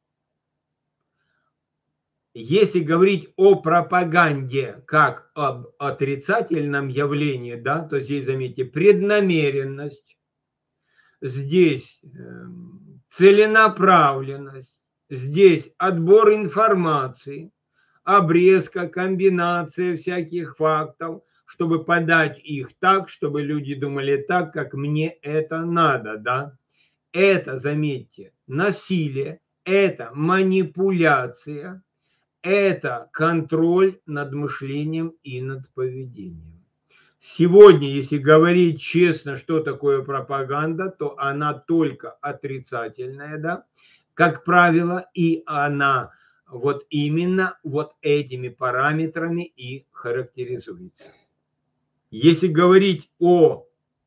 Если говорить о пропаганде как об отрицательном явлении, да, то здесь, заметьте, преднамеренность, здесь целенаправленность, здесь отбор информации, обрезка, комбинация всяких фактов, чтобы подать их так, чтобы люди думали так, как мне это надо, да. Это, заметьте, насилие, это манипуляция, это контроль над мышлением и над поведением. Сегодня, если говорить честно, что такое пропаганда, то она только отрицательная, да, как правило, и она вот именно вот этими параметрами и характеризуется. Если говорить о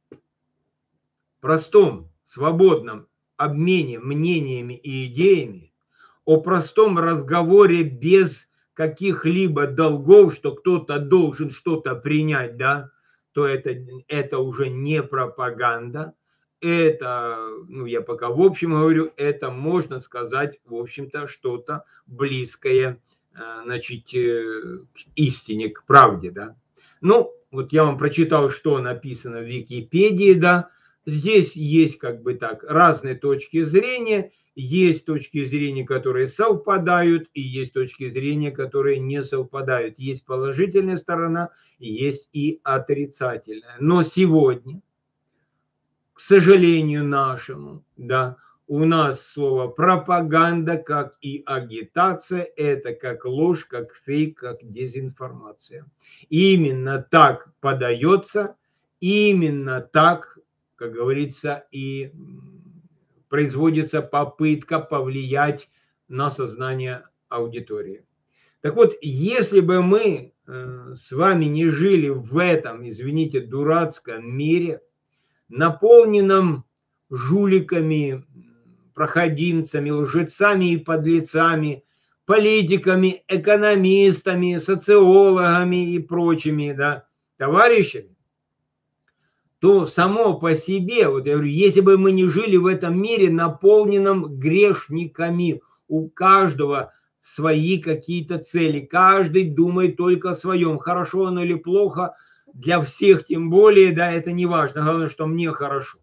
простом, свободном обмене мнениями и идеями, о простом разговоре без каких-либо долгов, что кто-то должен что-то принять, да, то это уже не пропаганда. Это, ну, я пока в общем говорю, это можно сказать, в общем-то, что-то близкое, значит, к истине, к правде, да. Ну, вот я вам прочитал, что написано в Википедии, да. Здесь есть как бы так разные точки зрения. Есть точки зрения, которые совпадают, и есть точки зрения, которые не совпадают. Есть положительная сторона, есть и отрицательная. Но сегодня, к сожалению нашему, да, у нас слово пропаганда, как и агитация, это как ложь, как фейк, как дезинформация. Именно так подается, именно так, как говорится, и производится попытка повлиять на сознание аудитории. Так вот, если бы мы с вами не жили в этом, извините, дурацком мире, наполненном жуликами, проходимцами, лжецами и подлецами, политиками, экономистами, социологами и прочими, да, товарищами, то само по себе, вот я говорю, если бы мы не жили в этом мире, наполненном грешниками, у каждого свои какие-то цели, каждый думает только о своем, хорошо он или плохо, для всех тем более, да, это не важно, главное, что мне хорошо.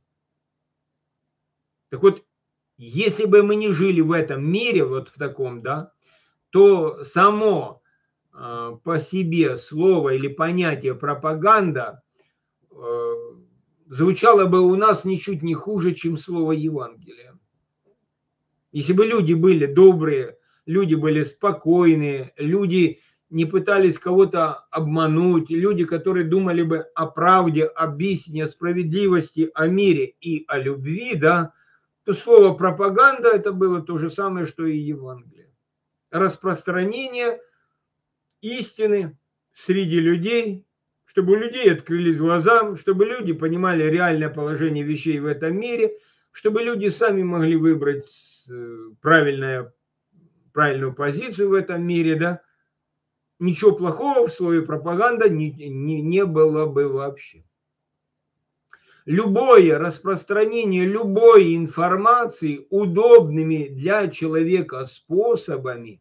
Так вот, если бы мы не жили в этом мире, вот в таком, да, то само по себе слово или понятие пропаганда звучало бы у нас ничуть не хуже, чем слово Евангелие. Если бы люди были добрые, люди были спокойные, люди не пытались кого-то обмануть, люди, которые думали бы о правде, об истине, о справедливости, о мире и о любви, да, то слово пропаганда это было то же самое, что и Евангелие. Распространение истины среди людей, чтобы у людей открылись глаза, чтобы люди понимали реальное положение вещей в этом мире, чтобы люди сами могли выбрать правильную позицию в этом мире, да. Ничего плохого в слове пропаганда не было бы вообще. Любое распространение любой информации удобными для человека способами,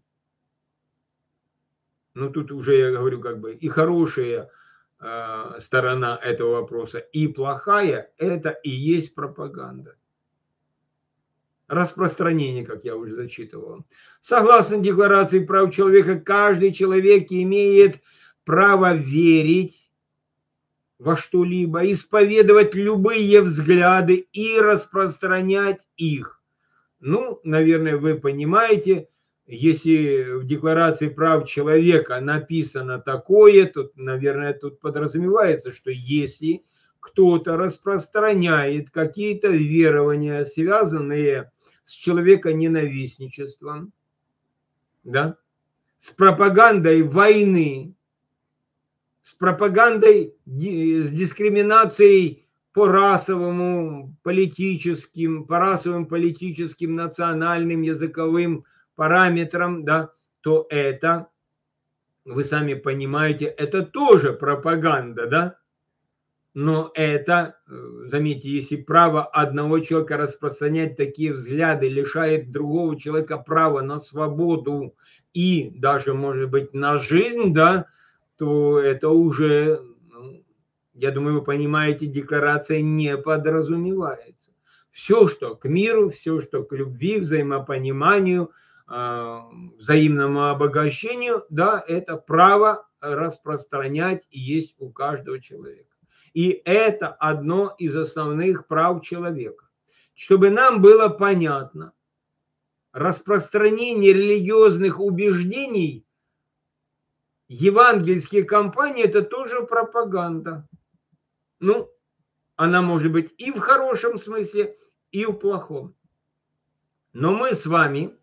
ну тут уже я говорю как бы и хорошая сторона этого вопроса, и плохая, это и есть пропаганда. Распространение, как я уже зачитывал. Согласно Декларации прав человека, каждый человек имеет право верить во что-либо, исповедовать любые взгляды и распространять их. Ну, наверное, вы понимаете, если в Декларации прав человека написано такое, то, наверное, тут подразумевается, что если кто-то распространяет какие-то верования, связанные с человеконенавистничеством, да, с пропагандой войны, с пропагандой, с дискриминацией по расовым, политическим, национальным, языковым параметрам, да, то это, вы сами понимаете, это тоже пропаганда, да? Но это, заметьте, если право одного человека распространять такие взгляды лишает другого человека права на свободу и даже, может быть, на жизнь, да, то это уже, я думаю, вы понимаете, декларация не подразумевается. Все, что к миру, все, что к любви, взаимопониманию, взаимному обогащению, да, это право распространять и есть у каждого человека. И это одно из основных прав человека. Чтобы нам было понятно, распространение религиозных убеждений, евангельские кампании – это тоже пропаганда. Ну, она может быть и в хорошем смысле, и в плохом. Но мы с вами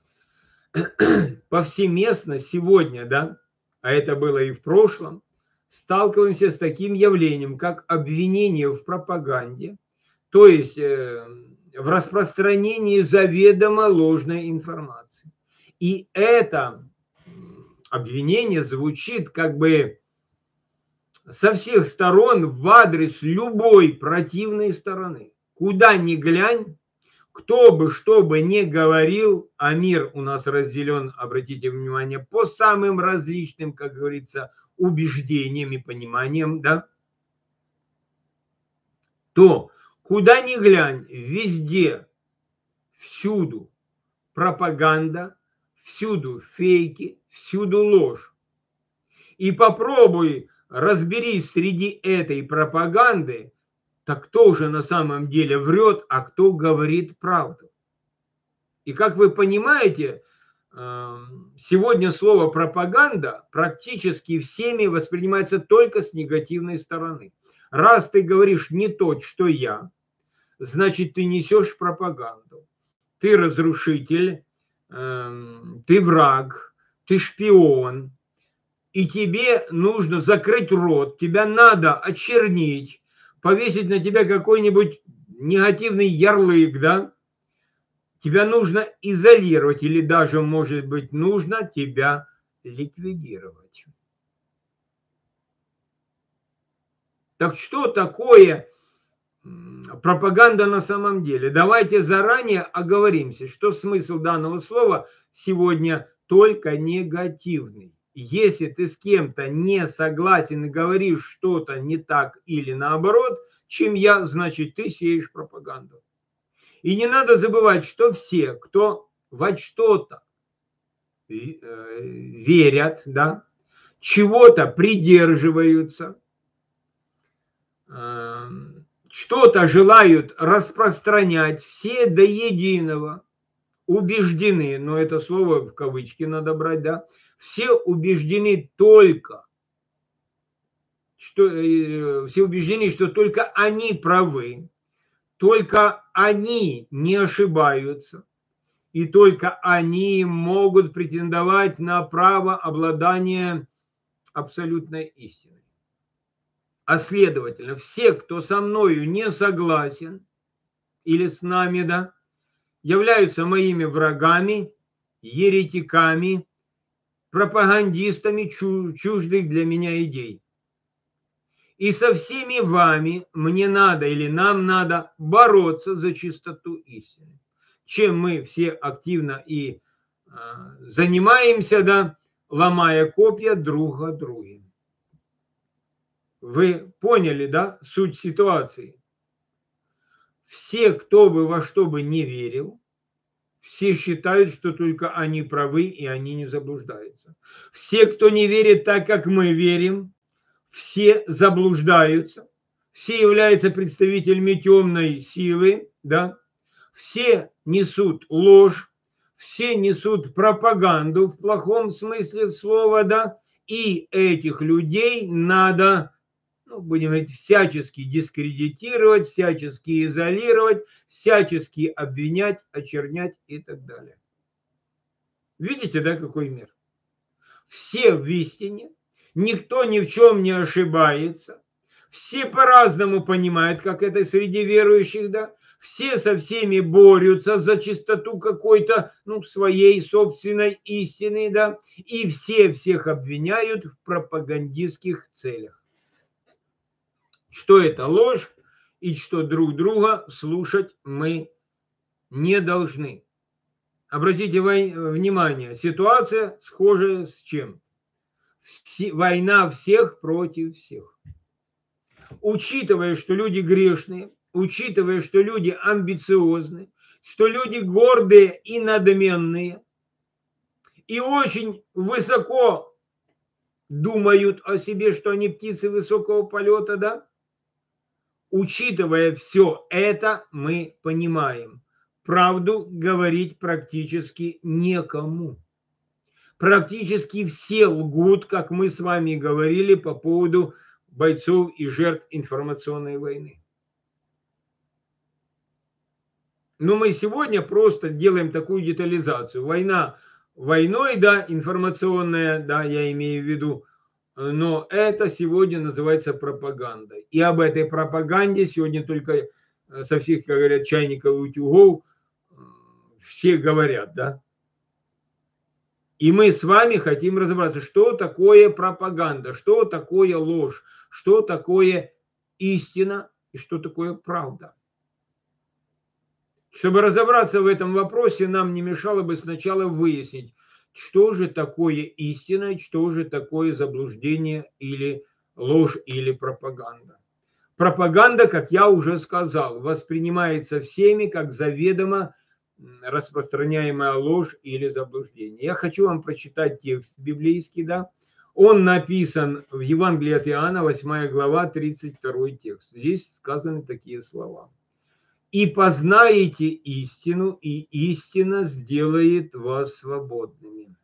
повсеместно сегодня, да, а это было и в прошлом, сталкиваемся с таким явлением, как обвинение в пропаганде, то есть в распространении заведомо ложной информации. И это обвинение звучит как бы со всех сторон в адрес любой противной стороны. Куда ни глянь, кто бы что бы ни говорил, а мир у нас разделен, обратите внимание, по самым различным, как говорится, убеждениям и пониманиям, да, то куда ни глянь, везде, всюду пропаганда, всюду фейки, всюду ложь. И попробуй разберись среди этой пропаганды, так кто же на самом деле врет, а кто говорит правду. И как вы понимаете, сегодня слово пропаганда практически всеми воспринимается только с негативной стороны. Раз ты говоришь не то, что я, значит ты несешь пропаганду. Ты разрушитель, ты враг, ты шпион. И тебе нужно закрыть рот, тебя надо очернить, повесить на тебя какой-нибудь негативный ярлык, да? Тебя нужно изолировать или даже, может быть, нужно тебя ликвидировать. Так что такое пропаганда на самом деле? Давайте заранее оговоримся, что смысл данного слова сегодня только негативный. Если ты с кем-то не согласен и говоришь что-то не так или наоборот, чем я, значит, ты сеешь пропаганду. И не надо забывать, что все, кто во что-то верят, да, чего-то придерживаются, что-то желают распространять, все до единого убеждены, но это слово в кавычки надо брать, да, все убеждены только, что только они правы, только они не ошибаются, и только они могут претендовать на право обладания абсолютной истиной. А следовательно, все, кто со мною не согласен или с нами, да, являются моими врагами, еретиками, пропагандистами чуждых для меня идей. И со всеми вами мне надо или нам надо бороться за чистоту истины. Чем мы все активно и занимаемся, да, ломая копья друг о друге. Вы поняли, да, суть ситуации? Все, кто бы во что бы не верил, все считают, что только они правы и они не заблуждаются. Все, кто не верит так, как мы верим, все заблуждаются. Все являются представителями темной силы, да? Все несут ложь, все несут пропаганду в плохом смысле слова, да? И этих людей надо, будем говорить, всячески дискредитировать, всячески изолировать, всячески обвинять, очернять и так далее. Видите, да, какой мир? Все в истине, никто ни в чем не ошибается, все по-разному понимают, как это среди верующих, да, все со всеми борются за чистоту какой-то, своей собственной истины, да, и все всех обвиняют в пропагандистских целях. Что это ложь и что друг друга слушать мы не должны. Обратите внимание, ситуация схожая с чем? Война всех против всех. Учитывая, что люди грешные, учитывая, что люди амбициозные, что люди гордые и надменные, и очень высоко думают о себе, что они птицы высокого полета, да? Учитывая все это, мы понимаем, правду говорить практически некому. Практически все лгут, как мы с вами говорили по поводу бойцов и жертв информационной войны. Но мы сегодня просто делаем такую детализацию. Война войной, да, информационная, да, я имею в виду, но это сегодня называется пропагандой. И об этой пропаганде сегодня только со всех, как говорят, чайников и утюгов все говорят, да. И мы с вами хотим разобраться, что такое пропаганда, что такое ложь, что такое истина и что такое правда. Чтобы разобраться в этом вопросе, нам не мешало бы сначала выяснить, что же такое истина, что же такое заблуждение или ложь или пропаганда. Пропаганда, как я уже сказал, воспринимается всеми как заведомо распространяемая ложь или заблуждение. Я хочу вам прочитать текст библейский, да. Он написан в Евангелии от Иоанна, 8 глава, 32 текст. Здесь сказаны такие слова. «И познаете истину, и истина сделает вас свободными».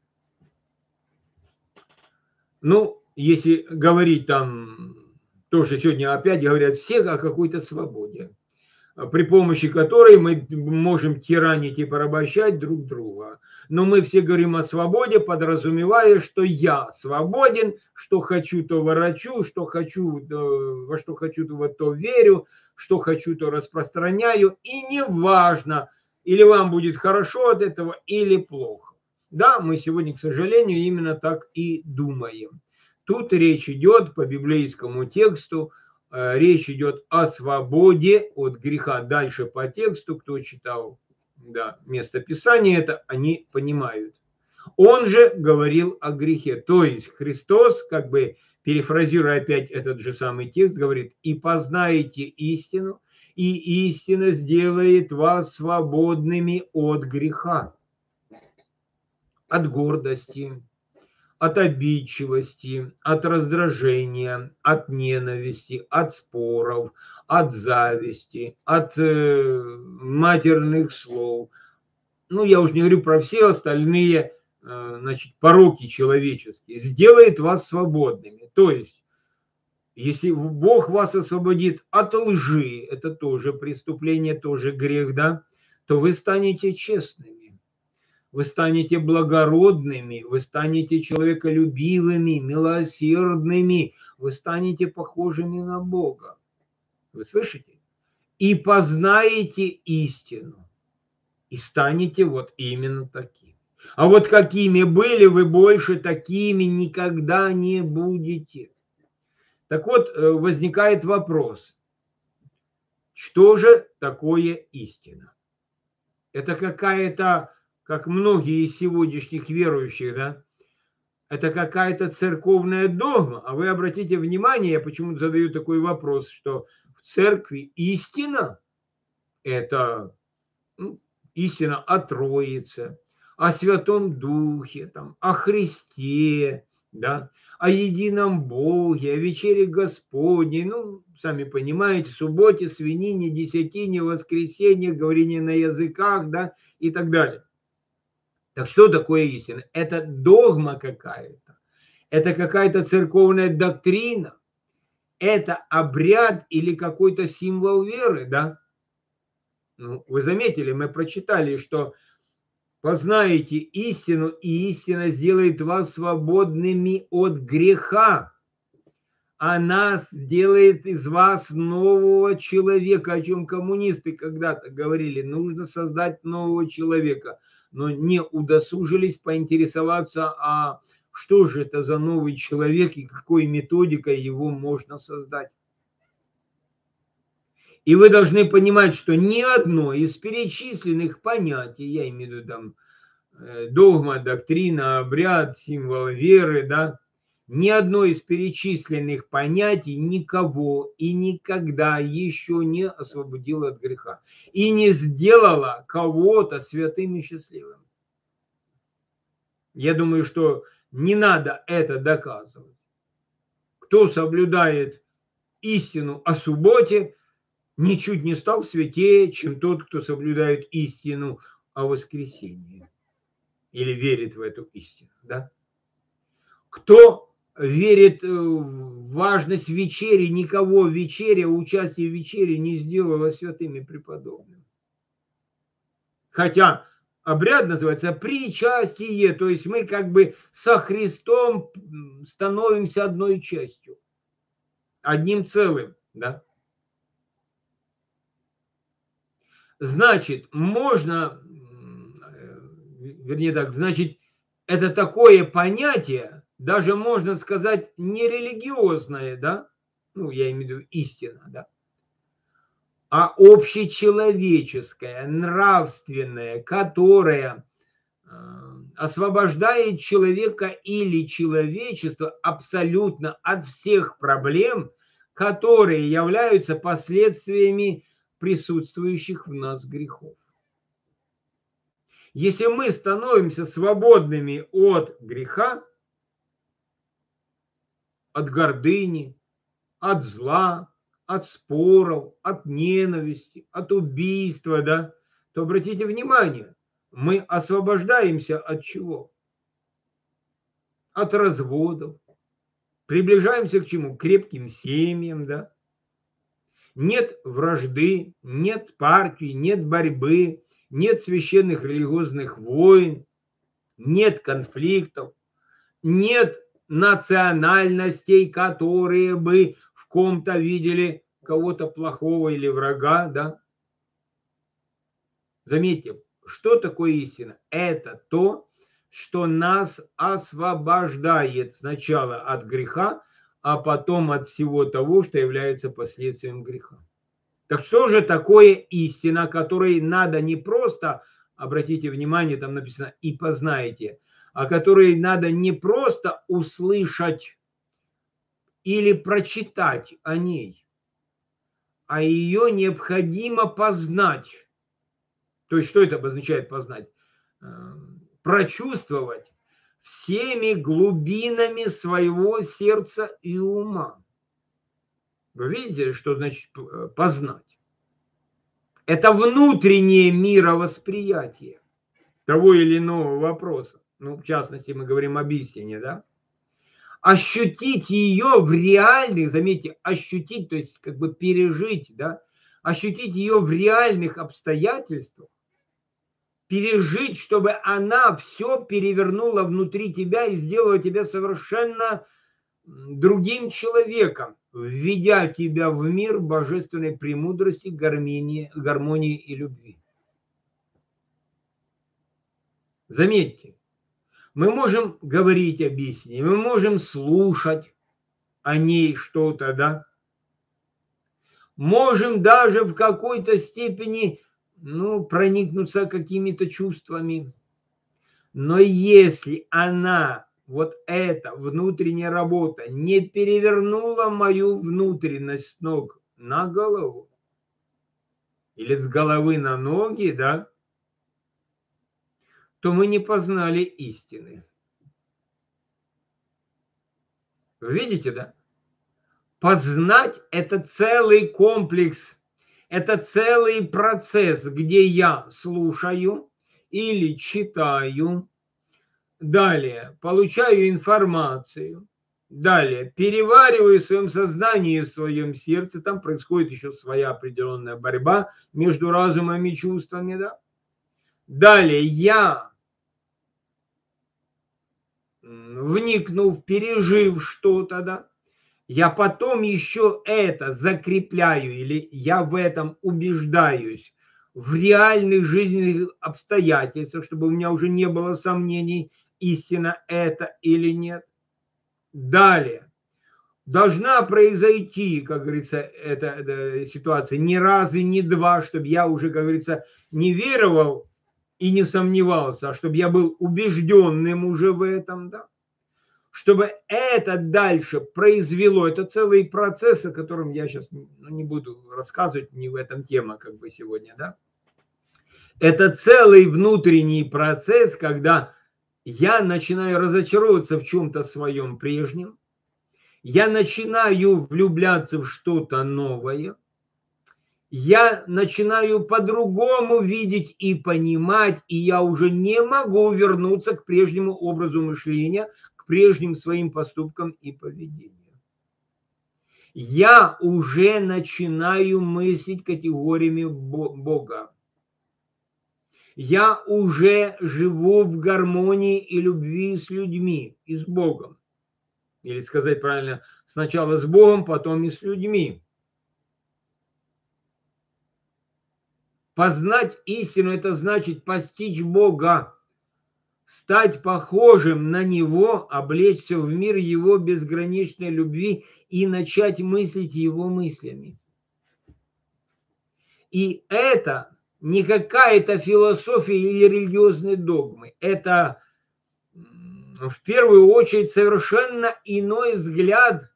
Если говорить там, тоже сегодня опять говорят все о какой-то свободе, при помощи которой мы можем тиранить и порабощать друг друга. Но мы все говорим о свободе, подразумевая, что я свободен, что хочу, то ворочу, что хочу, во что хочу, то верю, что хочу, то распространяю. И не важно, Или вам будет хорошо от этого, или плохо. Да, мы сегодня, к сожалению, именно так и думаем. Тут речь идет по библейскому тексту, речь идет о свободе от греха. Дальше по тексту, кто читал, да, место Писания, это они понимают. Он же говорил о грехе. То есть Христос, как бы перефразируя опять этот же самый текст, говорит: и познаете истину, и истина сделает вас свободными от греха, от гордости, от обидчивости, от раздражения, от ненависти, от споров, от зависти, от матерных слов. Ну, я уже не говорю про все остальные, значит, пороки человеческие. Сделает вас свободными. То есть, если Бог вас освободит от лжи, это тоже преступление, тоже грех, да, то вы станете честными, вы станете благородными, вы станете человеколюбивыми, милосердными, вы станете похожими на Бога. Вы слышите? И познаете истину, и станете вот именно такими. А вот какими были, вы больше такими никогда не будете. Так вот, возникает вопрос, что же такое истина? Это какая-то, как многие из сегодняшних верующих, да, это какая-то церковная догма. А вы обратите внимание, я почему-то задаю такой вопрос, что в церкви истина – это истина о Троице, о Святом Духе, там, о Христе, да, о едином Боге, о вечере Господней, ну, сами понимаете, субботе, свинине, десятине, воскресенье, говорение на языках, да, и так далее. Так что такое истина? Это догма какая-то, это какая-то церковная доктрина, это обряд или какой-то символ веры, да? Ну, вы заметили, мы прочитали, что познаете истину, и истина сделает вас свободными от греха. Она сделает из вас нового человека, о чем коммунисты когда-то говорили. Нужно создать нового человека, но не удосужились поинтересоваться, а что же это за новый человек и какой методикой его можно создать. И вы должны понимать, что ни одно из перечисленных понятий, я имею в виду там догма, доктрина, обряд, символ веры, да, ни одно из перечисленных понятий никого и никогда еще не освободило от греха и не сделало кого-то святым и счастливым. Я думаю, что не надо это доказывать. Кто соблюдает истину о субботе, ничуть не стал святее, чем тот, кто соблюдает истину о воскресенье или верит в эту истину, да? Кто верит в важность вечери, никого вечеря, участие в вечере не сделало святым и преподобным. Хотя обряд называется причастие, то есть мы как бы со Христом становимся одной частью, одним целым, да? Значит, можно, вернее так, значит, это такое понятие, даже можно сказать, нерелигиозное, да, ну, я имею в виду истина, да, а общечеловеческое, нравственное, которое освобождает человека или человечество абсолютно от всех проблем, которые являются последствиями присутствующих в нас грехов. Если мы становимся свободными от греха, от гордыни, от зла, от споров, от ненависти, от убийства, да, то обратите внимание, мы освобождаемся от чего? От разводов. Приближаемся к чему? К крепким семьям, да. Нет вражды, нет партий, нет борьбы, нет священных религиозных войн, нет конфликтов, нет национальностей, которые бы в ком-то видели кого-то плохого или врага, да. Заметьте, что такое истина? Это то, что нас освобождает сначала от греха, а потом от всего того, что является последствием греха. Так что же такое истина, которой надо не просто, обратите внимание, там написано «и познаете», а которой надо не просто услышать или прочитать о ней, а ее необходимо познать. То есть что это обозначает познать? Прочувствовать всеми глубинами своего сердца и ума. Вы видите, что значит познать? Это внутреннее мировосприятие того или иного вопроса. Ну, в частности, мы говорим об истине, да? Ощутить ее в реальных, заметьте, ощутить, то есть как бы пережить, да? Ощутить ее в реальных обстоятельствах, пережить, чтобы она все перевернула внутри тебя и сделала тебя совершенно другим человеком, введя тебя в мир божественной премудрости, гармонии и любви. Заметьте, мы можем говорить об истине, мы можем слушать о ней что-то, да? Можем даже в какой-то степени, проникнуться какими-то чувствами. Но если она, вот эта внутренняя работа, не перевернула мою внутренность с ног на голову, или с головы на ноги, да, то мы не познали истины. Вы видите, да? Познать – это целый комплекс, это целый процесс, где я слушаю или читаю, далее получаю информацию, далее перевариваю в своем сознании, в своем сердце, там происходит еще своя определенная борьба между разумом и чувствами, да. Далее я, вникнув, пережив что-то, да, я потом еще это закрепляю, или я в этом убеждаюсь в реальных жизненных обстоятельствах, чтобы у меня уже не было сомнений, истина это или нет. Далее. Должна произойти, как говорится, эта ситуация не раз и не два, чтобы я уже, как говорится, не веровал и не сомневался, а чтобы я был убежденным уже в этом, да. Чтобы это дальше произвело, это целый процесс, о котором я сейчас не буду рассказывать, не в этом тема как бы сегодня, да. Это целый внутренний процесс, когда я начинаю разочаровываться в чем-то своем прежнем, я начинаю влюбляться в что-то новое, я начинаю по-другому видеть и понимать, и я уже не могу вернуться к прежнему образу мышления, к прежним своим поступкам и поведению. Я уже начинаю мыслить категориями Бога. Я уже живу в гармонии и любви с людьми и с Богом. Или сказать правильно, сначала с Богом, потом и с людьми. Познать истину – это значит постичь Бога, стать похожим на Него, облечься в мир Его безграничной любви и начать мыслить Его мыслями. И это не какая-то философия или религиозные догмы. Это в первую очередь совершенно иной взгляд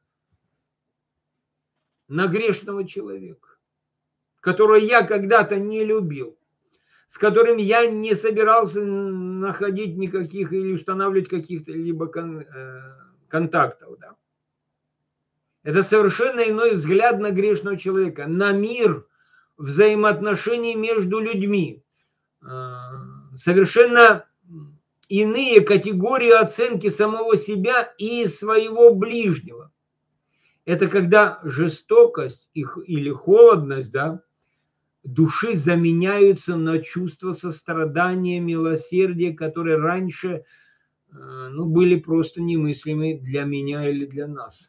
на грешного человека, которого я когда-то не любил, с которым я не собирался находить никаких или устанавливать каких-то либо контактов. Да. Это совершенно иной взгляд на грешного человека, на мир, взаимоотношений между людьми. Совершенно иные категории оценки самого себя и своего ближнего. Это когда жестокость или холодность, да, души заменяются на чувство сострадания, милосердия, которые раньше были просто немыслимы для меня или для нас.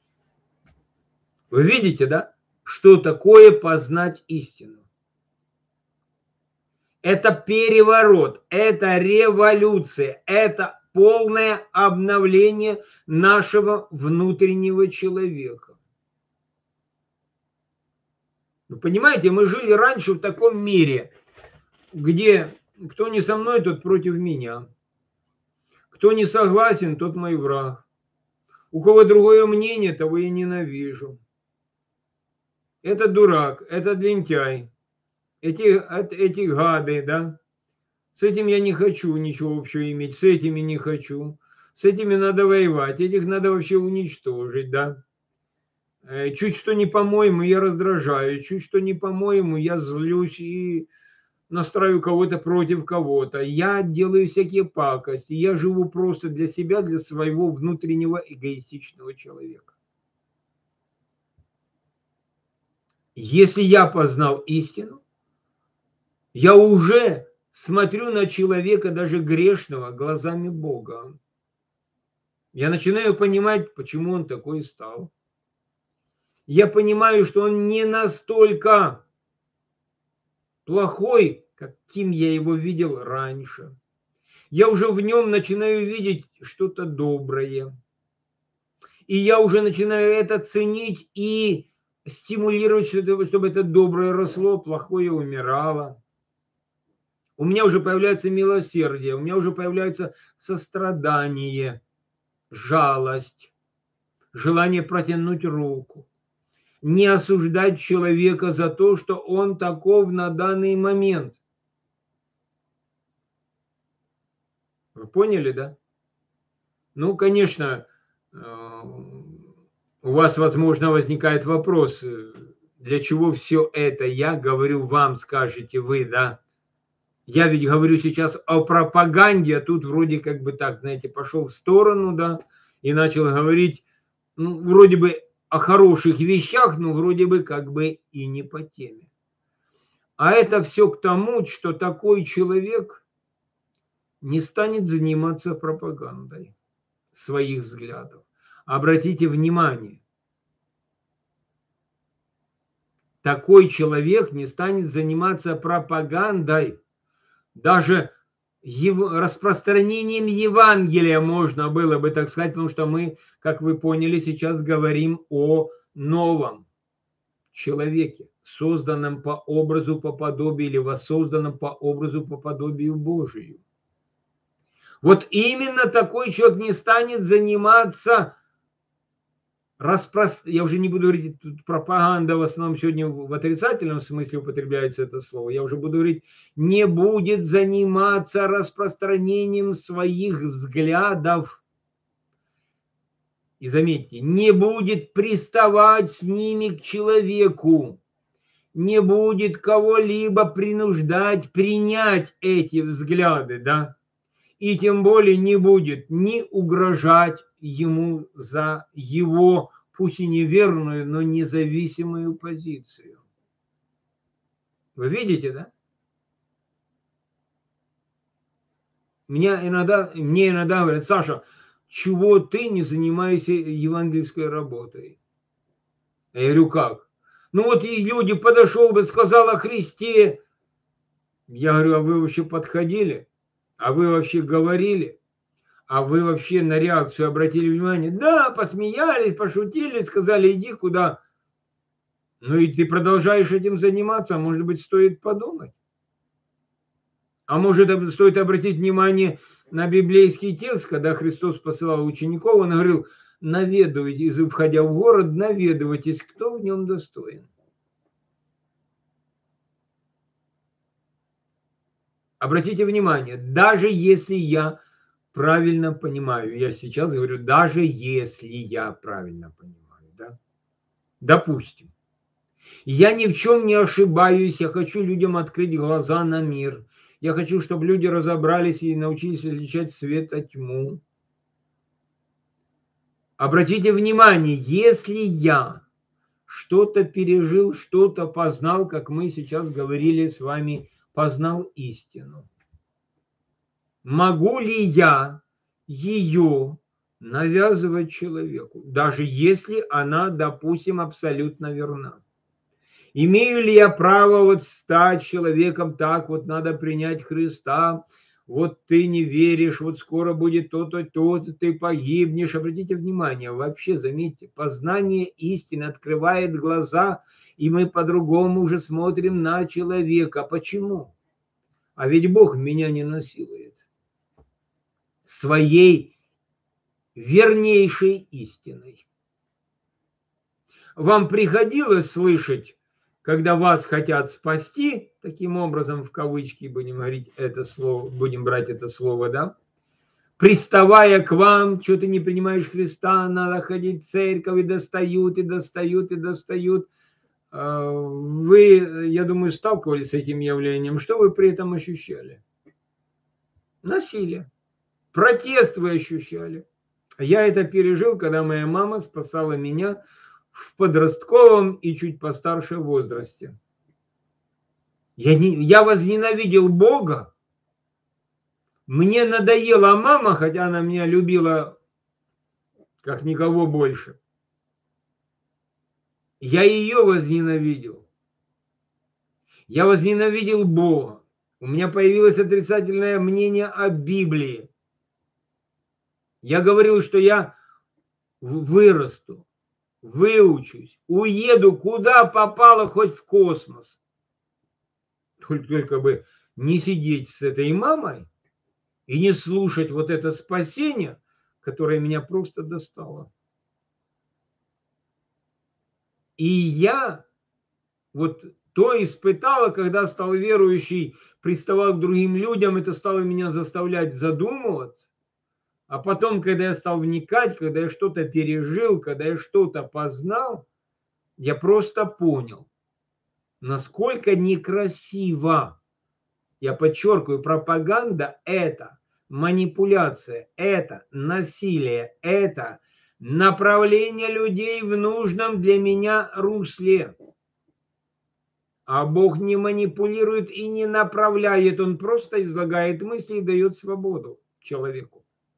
Вы видите, да, что такое познать истину? Это переворот, это революция, это полное обновление нашего внутреннего человека. Вы понимаете, мы жили раньше в таком мире, где кто не со мной, тот против меня. Кто не согласен, тот мой враг. У кого другое мнение, того я ненавижу. Это дурак, это лентяй, эти гады, да. С этим я не хочу ничего общего иметь, с этими не хочу. С этими надо воевать, этих надо вообще уничтожить, да. Чуть что не по-моему, я раздражаюсь, чуть что не по-моему, я злюсь и настраиваю кого-то против кого-то. Я делаю всякие пакости, я живу просто для себя, для своего внутреннего эгоистичного человека. Если я познал истину, я уже смотрю на человека, даже грешного, глазами Бога. Я начинаю понимать, почему он такой стал. Я понимаю, что он не настолько плохой, каким я его видел раньше. Я уже в нем начинаю видеть что-то доброе. И я уже начинаю это ценить и стимулировать, чтобы это доброе росло, плохое умирало. У меня уже появляется милосердие, у меня уже появляется сострадание, жалость, желание протянуть руку. Не осуждать человека за то, что он таков на данный момент. Вы поняли, да? Ну, конечно, у вас, возможно, возникает вопрос, для чего все это? Я говорю вам, скажете вы, да? Я ведь говорю сейчас о пропаганде, а тут вроде как бы так, знаете, пошел в сторону, да, и начал говорить, ну, вроде бы о хороших вещах, но вроде бы как бы и не по теме. А это все к тому, что такой человек не станет заниматься пропагандой своих взглядов. Обратите внимание, такой человек не станет заниматься пропагандой, даже распространением Евангелия можно было бы так сказать, потому что мы, как вы поняли, сейчас говорим о новом человеке, созданном по образу, по подобию или воссозданном по образу, по подобию Божию. Вот именно такой человек не станет заниматься я уже не буду говорить, тут пропаганда в основном сегодня в отрицательном смысле употребляется это слово, я уже буду говорить, не будет заниматься распространением своих взглядов. И заметьте, не будет приставать с ними к человеку, не будет кого-либо принуждать принять эти взгляды, да, и тем более не будет ни угрожать ему за его, пусть и неверную, но независимую позицию. Вы видите, да? Мне иногда говорят, Саша, чего ты не занимаешься евангельской работой? Я говорю, как? Ну вот и люди подошел бы, сказал о Христе. Я говорю, а вы вообще подходили? А вы вообще говорили? А вы вообще на реакцию обратили внимание? Да, посмеялись, пошутили, сказали, иди куда. Ну и ты продолжаешь этим заниматься, а может быть, стоит подумать. А может, стоит обратить внимание на библейский текст, когда Христос посылал учеников, он говорил, наведывайтесь, входя в город, наведывайтесь, кто в нем достоин. Обратите внимание, даже если я правильно понимаю, я сейчас говорю, даже если я правильно понимаю, да, допустим, я ни в чем не ошибаюсь, я хочу людям открыть глаза на мир, я хочу, чтобы люди разобрались и научились отличать свет от тьму. Обратите внимание, если я что-то пережил, что-то познал, как мы сейчас говорили с вами, познал истину, могу ли я ее навязывать человеку, даже если она, допустим, абсолютно верна? Имею ли я право вот стать человеком, так вот надо принять Христа, вот ты не веришь, вот скоро будет то-то, то-то, ты погибнешь. Обратите внимание, вообще, заметьте, познание истины открывает глаза, и мы по-другому уже смотрим на человека. Почему? А ведь Бог меня не насилует своей вернейшей истиной. Вам приходилось слышать, когда вас хотят спасти, таким образом, в кавычки будем говорить это слово, будем брать это слово, да, приставая к вам, что ты не принимаешь Христа, надо ходить в церковь, и достают, и достают, и достают. Вы, я думаю, сталкивались с этим явлением. Что вы при этом ощущали? Насилие. Протест вы ощущали. Я это пережил, когда моя мама спасала меня в подростковом и чуть постарше возрасте. Я возненавидел Бога. Мне надоела мама, хотя она меня любила как никого больше. Я ее возненавидел. Я возненавидел Бога. У меня появилось отрицательное мнение о Библии. Я говорил, что я вырасту, выучусь, уеду куда попало, хоть в космос. Только бы не сидеть с этой мамой и не слушать вот это спасение, которое меня просто достало. И я вот то испытала, когда стал верующий, приставал к другим людям, это стало меня заставлять задумываться. А потом, когда я стал вникать, когда я что-то пережил, когда я что-то познал, я просто понял, насколько некрасиво. Я подчеркиваю, пропаганда – это манипуляция, это насилие, это направление людей в нужном для меня русле. А Бог не манипулирует и не направляет, Он просто излагает мысли и дает свободу человеку.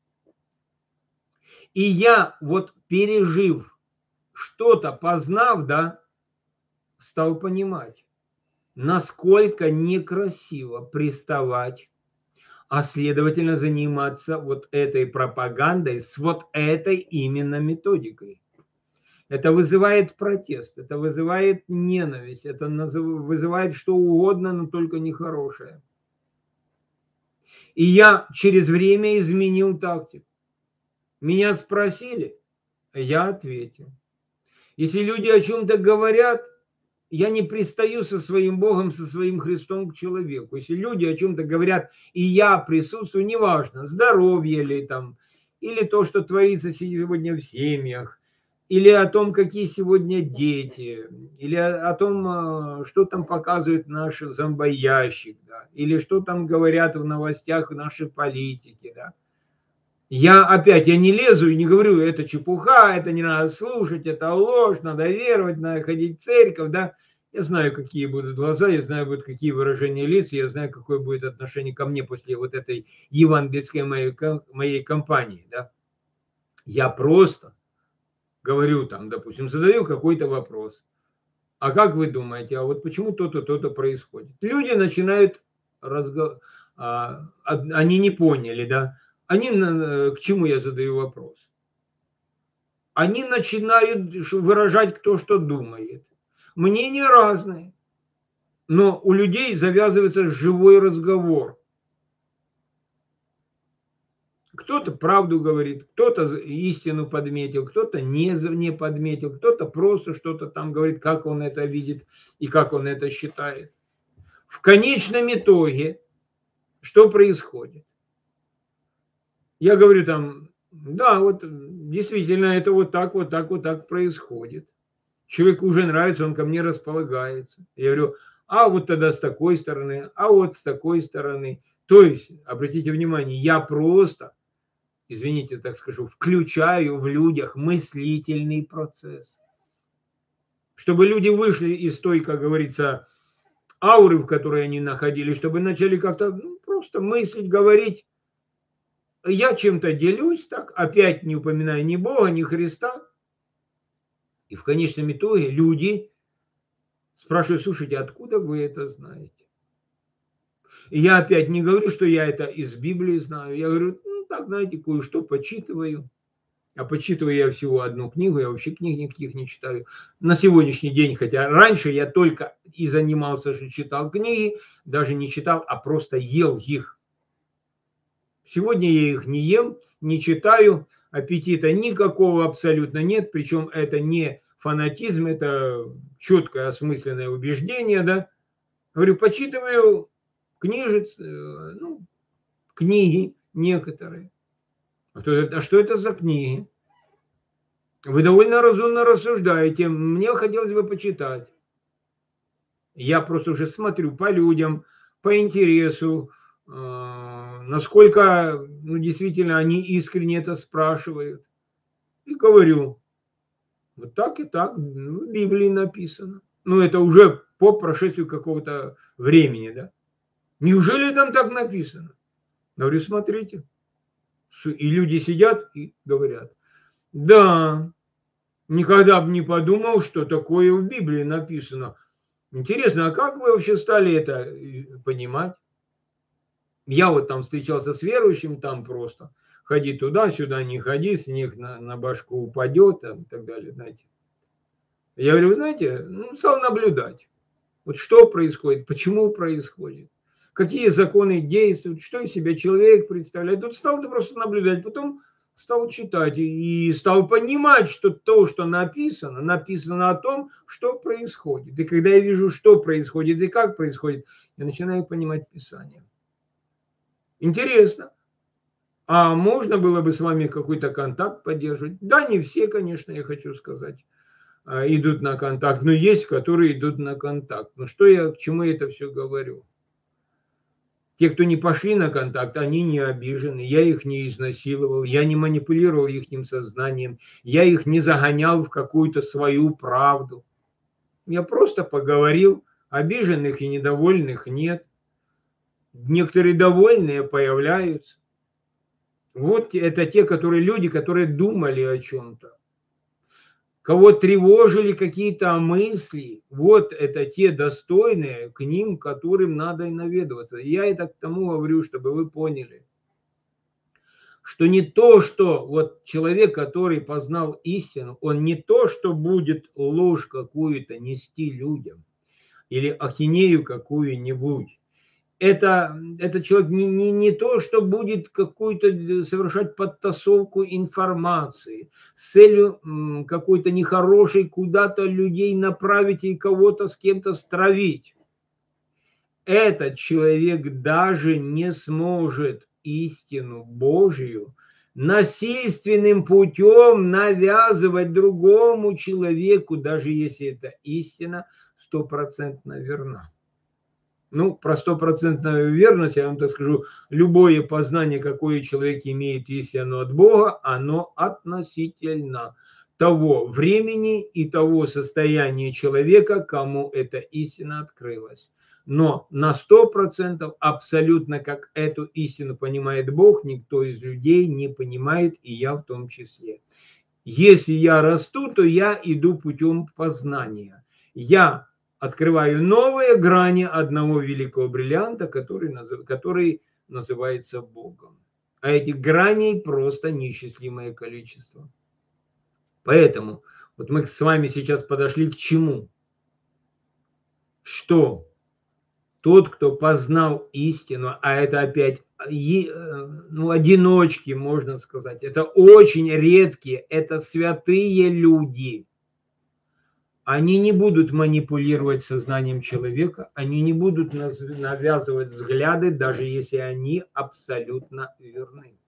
И я вот пережив что-то, познав, да, стал понимать, насколько некрасиво приставать, а следовательно заниматься вот этой пропагандой с вот этой именно методикой. Это вызывает протест, это вызывает ненависть, это вызывает что угодно, но только нехорошее. И я через время изменил тактику. Меня спросили, я ответил. Если люди о чем-то говорят, я не пристаю со своим Богом, со своим Христом к человеку. Если люди о чем-то говорят, и я присутствую, неважно, здоровье ли там, или то, что творится сегодня в семьях, или о том, какие сегодня дети, или о том, что там показывает наш зомбоящик, да, или что там говорят в новостях наши политики, да. Я не лезу и не говорю, это чепуха, это не надо слушать, это ложь, надо веровать, надо ходить в церковь, да. Я знаю, какие будут глаза, я знаю, будут какие выражения лиц, я знаю, какое будет отношение ко мне после вот этой евангельской моей кампании, да. Я просто говорю там, допустим, задаю какой-то вопрос. А как вы думаете, а вот почему то-то, то-то происходит? Люди начинают они не поняли, да. К чему я задаю вопрос? Они начинают выражать, кто что думает. Мнения разные, но у людей завязывается живой разговор. Кто-то правду говорит, кто-то истину подметил, кто-то не подметил, кто-то просто что-то там говорит, как он это видит и как он это считает. В конечном итоге что происходит? Я говорю там, да, вот действительно это вот так происходит. Человеку уже нравится, он ко мне располагается. Я говорю, а вот тогда с такой стороны, а вот с такой стороны. То есть, обратите внимание, я просто, извините, так скажу, включаю в людях мыслительный процесс. Чтобы люди вышли из той, как говорится, ауры, в которой они находились, чтобы начали как-то просто мыслить, говорить. Я чем-то делюсь, так, опять не упоминая ни Бога, ни Христа. И в конечном итоге люди Спрашиваю, слушайте, откуда вы это знаете? И я опять не говорю, что я это из Библии знаю. Я говорю, ну, так, знаете, кое-что почитываю. А почитываю я всего одну книгу, я вообще книг никаких не читаю. На сегодняшний день, хотя раньше я только и занимался, что читал книги, даже не читал, а просто ел их. Сегодня я их не ем, не читаю, аппетита никакого абсолютно нет, причем это не фанатизм, это четкое осмысленное убеждение, да. Говорю, почитываю ну, книги некоторые. А что это за книги? Вы довольно разумно рассуждаете. Мне хотелось бы почитать. Я просто уже смотрю по людям, по интересу, насколько ну, действительно они искренне это спрашивают. И говорю, вот так и так в Библии написано. Ну, это уже по прошествию какого-то времени, да. Неужели там так написано? Говорю, смотрите. И люди сидят и говорят, да, никогда бы не подумал, что такое в Библии написано. Интересно, а как вы вообще стали это понимать? Я вот там встречался с верующим, там просто ходи туда-сюда, не ходи, снег на башку упадет там, и так далее, знаете. Я говорю, вы знаете, ну, стал наблюдать. Вот что происходит, почему происходит, какие законы действуют, что из себя человек представляет. Тут стал просто наблюдать, потом стал читать и стал понимать, что то, что написано, написано о том, что происходит. И когда я вижу, что происходит и как происходит, я начинаю понимать Писание. Интересно. А можно было бы с вами какой-то контакт поддерживать? Да, не все, конечно, я хочу сказать, идут на контакт, но есть, которые идут на контакт. Но что я, к чему я это все говорю? Те, кто не пошли на контакт, они не обижены, я их не изнасиловал, я не манипулировал их сознанием, я их не загонял в какую-то свою правду. Я просто поговорил, обиженных и недовольных нет. Некоторые довольные появляются. Вот это те, люди, которые думали о чем-то. Кого тревожили какие-то мысли, вот это те достойные, к ним, которым надо и наведываться. Я это к тому говорю, чтобы вы поняли, что не то, что вот человек, который познал истину, он не то, что будет ложь какую-то нести людям или ахинею какую-нибудь. Это человек не то, что будет какую-то совершать подтасовку информации с целью какой-то нехорошей куда-то людей направить и кого-то с кем-то стравить. Этот человек даже не сможет истину Божью насильственным путем навязывать другому человеку, даже если эта истина 100% верна. Ну, про стопроцентную верность, я вам так скажу, любое познание, какое человек имеет, если оно от Бога, оно относительно того времени и того состояния человека, кому эта истина открылась. Но на 100% абсолютно как эту истину понимает Бог, никто из людей не понимает, и я в том числе. Если я расту, то я иду путем познания. Я открываю новые грани одного великого бриллианта, который называется Богом. А этих граней просто неисчислимое количество. Поэтому вот мы с вами сейчас подошли к чему? Что тот, кто познал истину, а это опять одиночки, можно сказать, это очень редкие, это святые люди. Они не будут манипулировать сознанием человека, они не будут навязывать взгляды, даже если они абсолютно верны.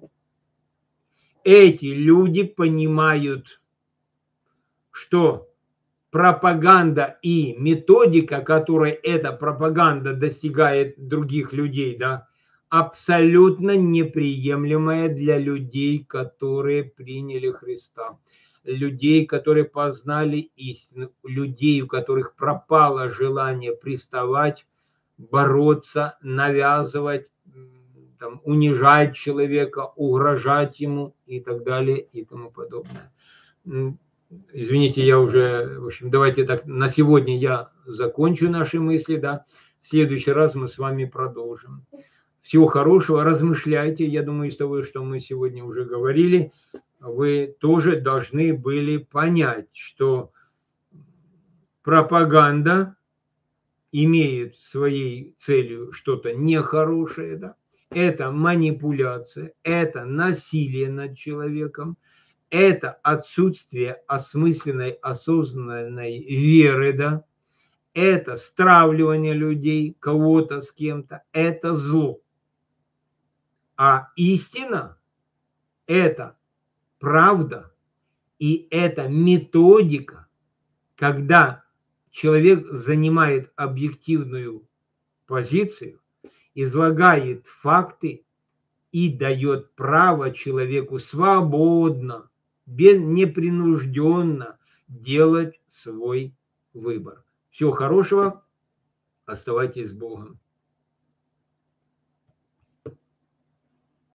Эти люди понимают, что пропаганда и методика, которой эта пропаганда достигает других людей, да, абсолютно неприемлемая для людей, которые приняли Христа. Людей, которые познали истину, людей, у которых пропало желание приставать, бороться, навязывать, там, унижать человека, угрожать ему и так далее и тому подобное. Извините, я уже, в общем, давайте так, на сегодня я закончу наши мысли, да. В следующий раз мы с вами продолжим. Всего хорошего, размышляйте. Я думаю, из того, что мы сегодня уже говорили, вы тоже должны были понять, что пропаганда имеет своей целью что-то нехорошее, да? Это манипуляция, это насилие над человеком, это отсутствие осмысленной, осознанной веры, да? Это стравливание людей, кого-то с кем-то, это зло. А истина – это правда, и это методика, когда человек занимает объективную позицию, излагает факты и дает право человеку свободно, непринужденно делать свой выбор. Всего хорошего, оставайтесь с Богом.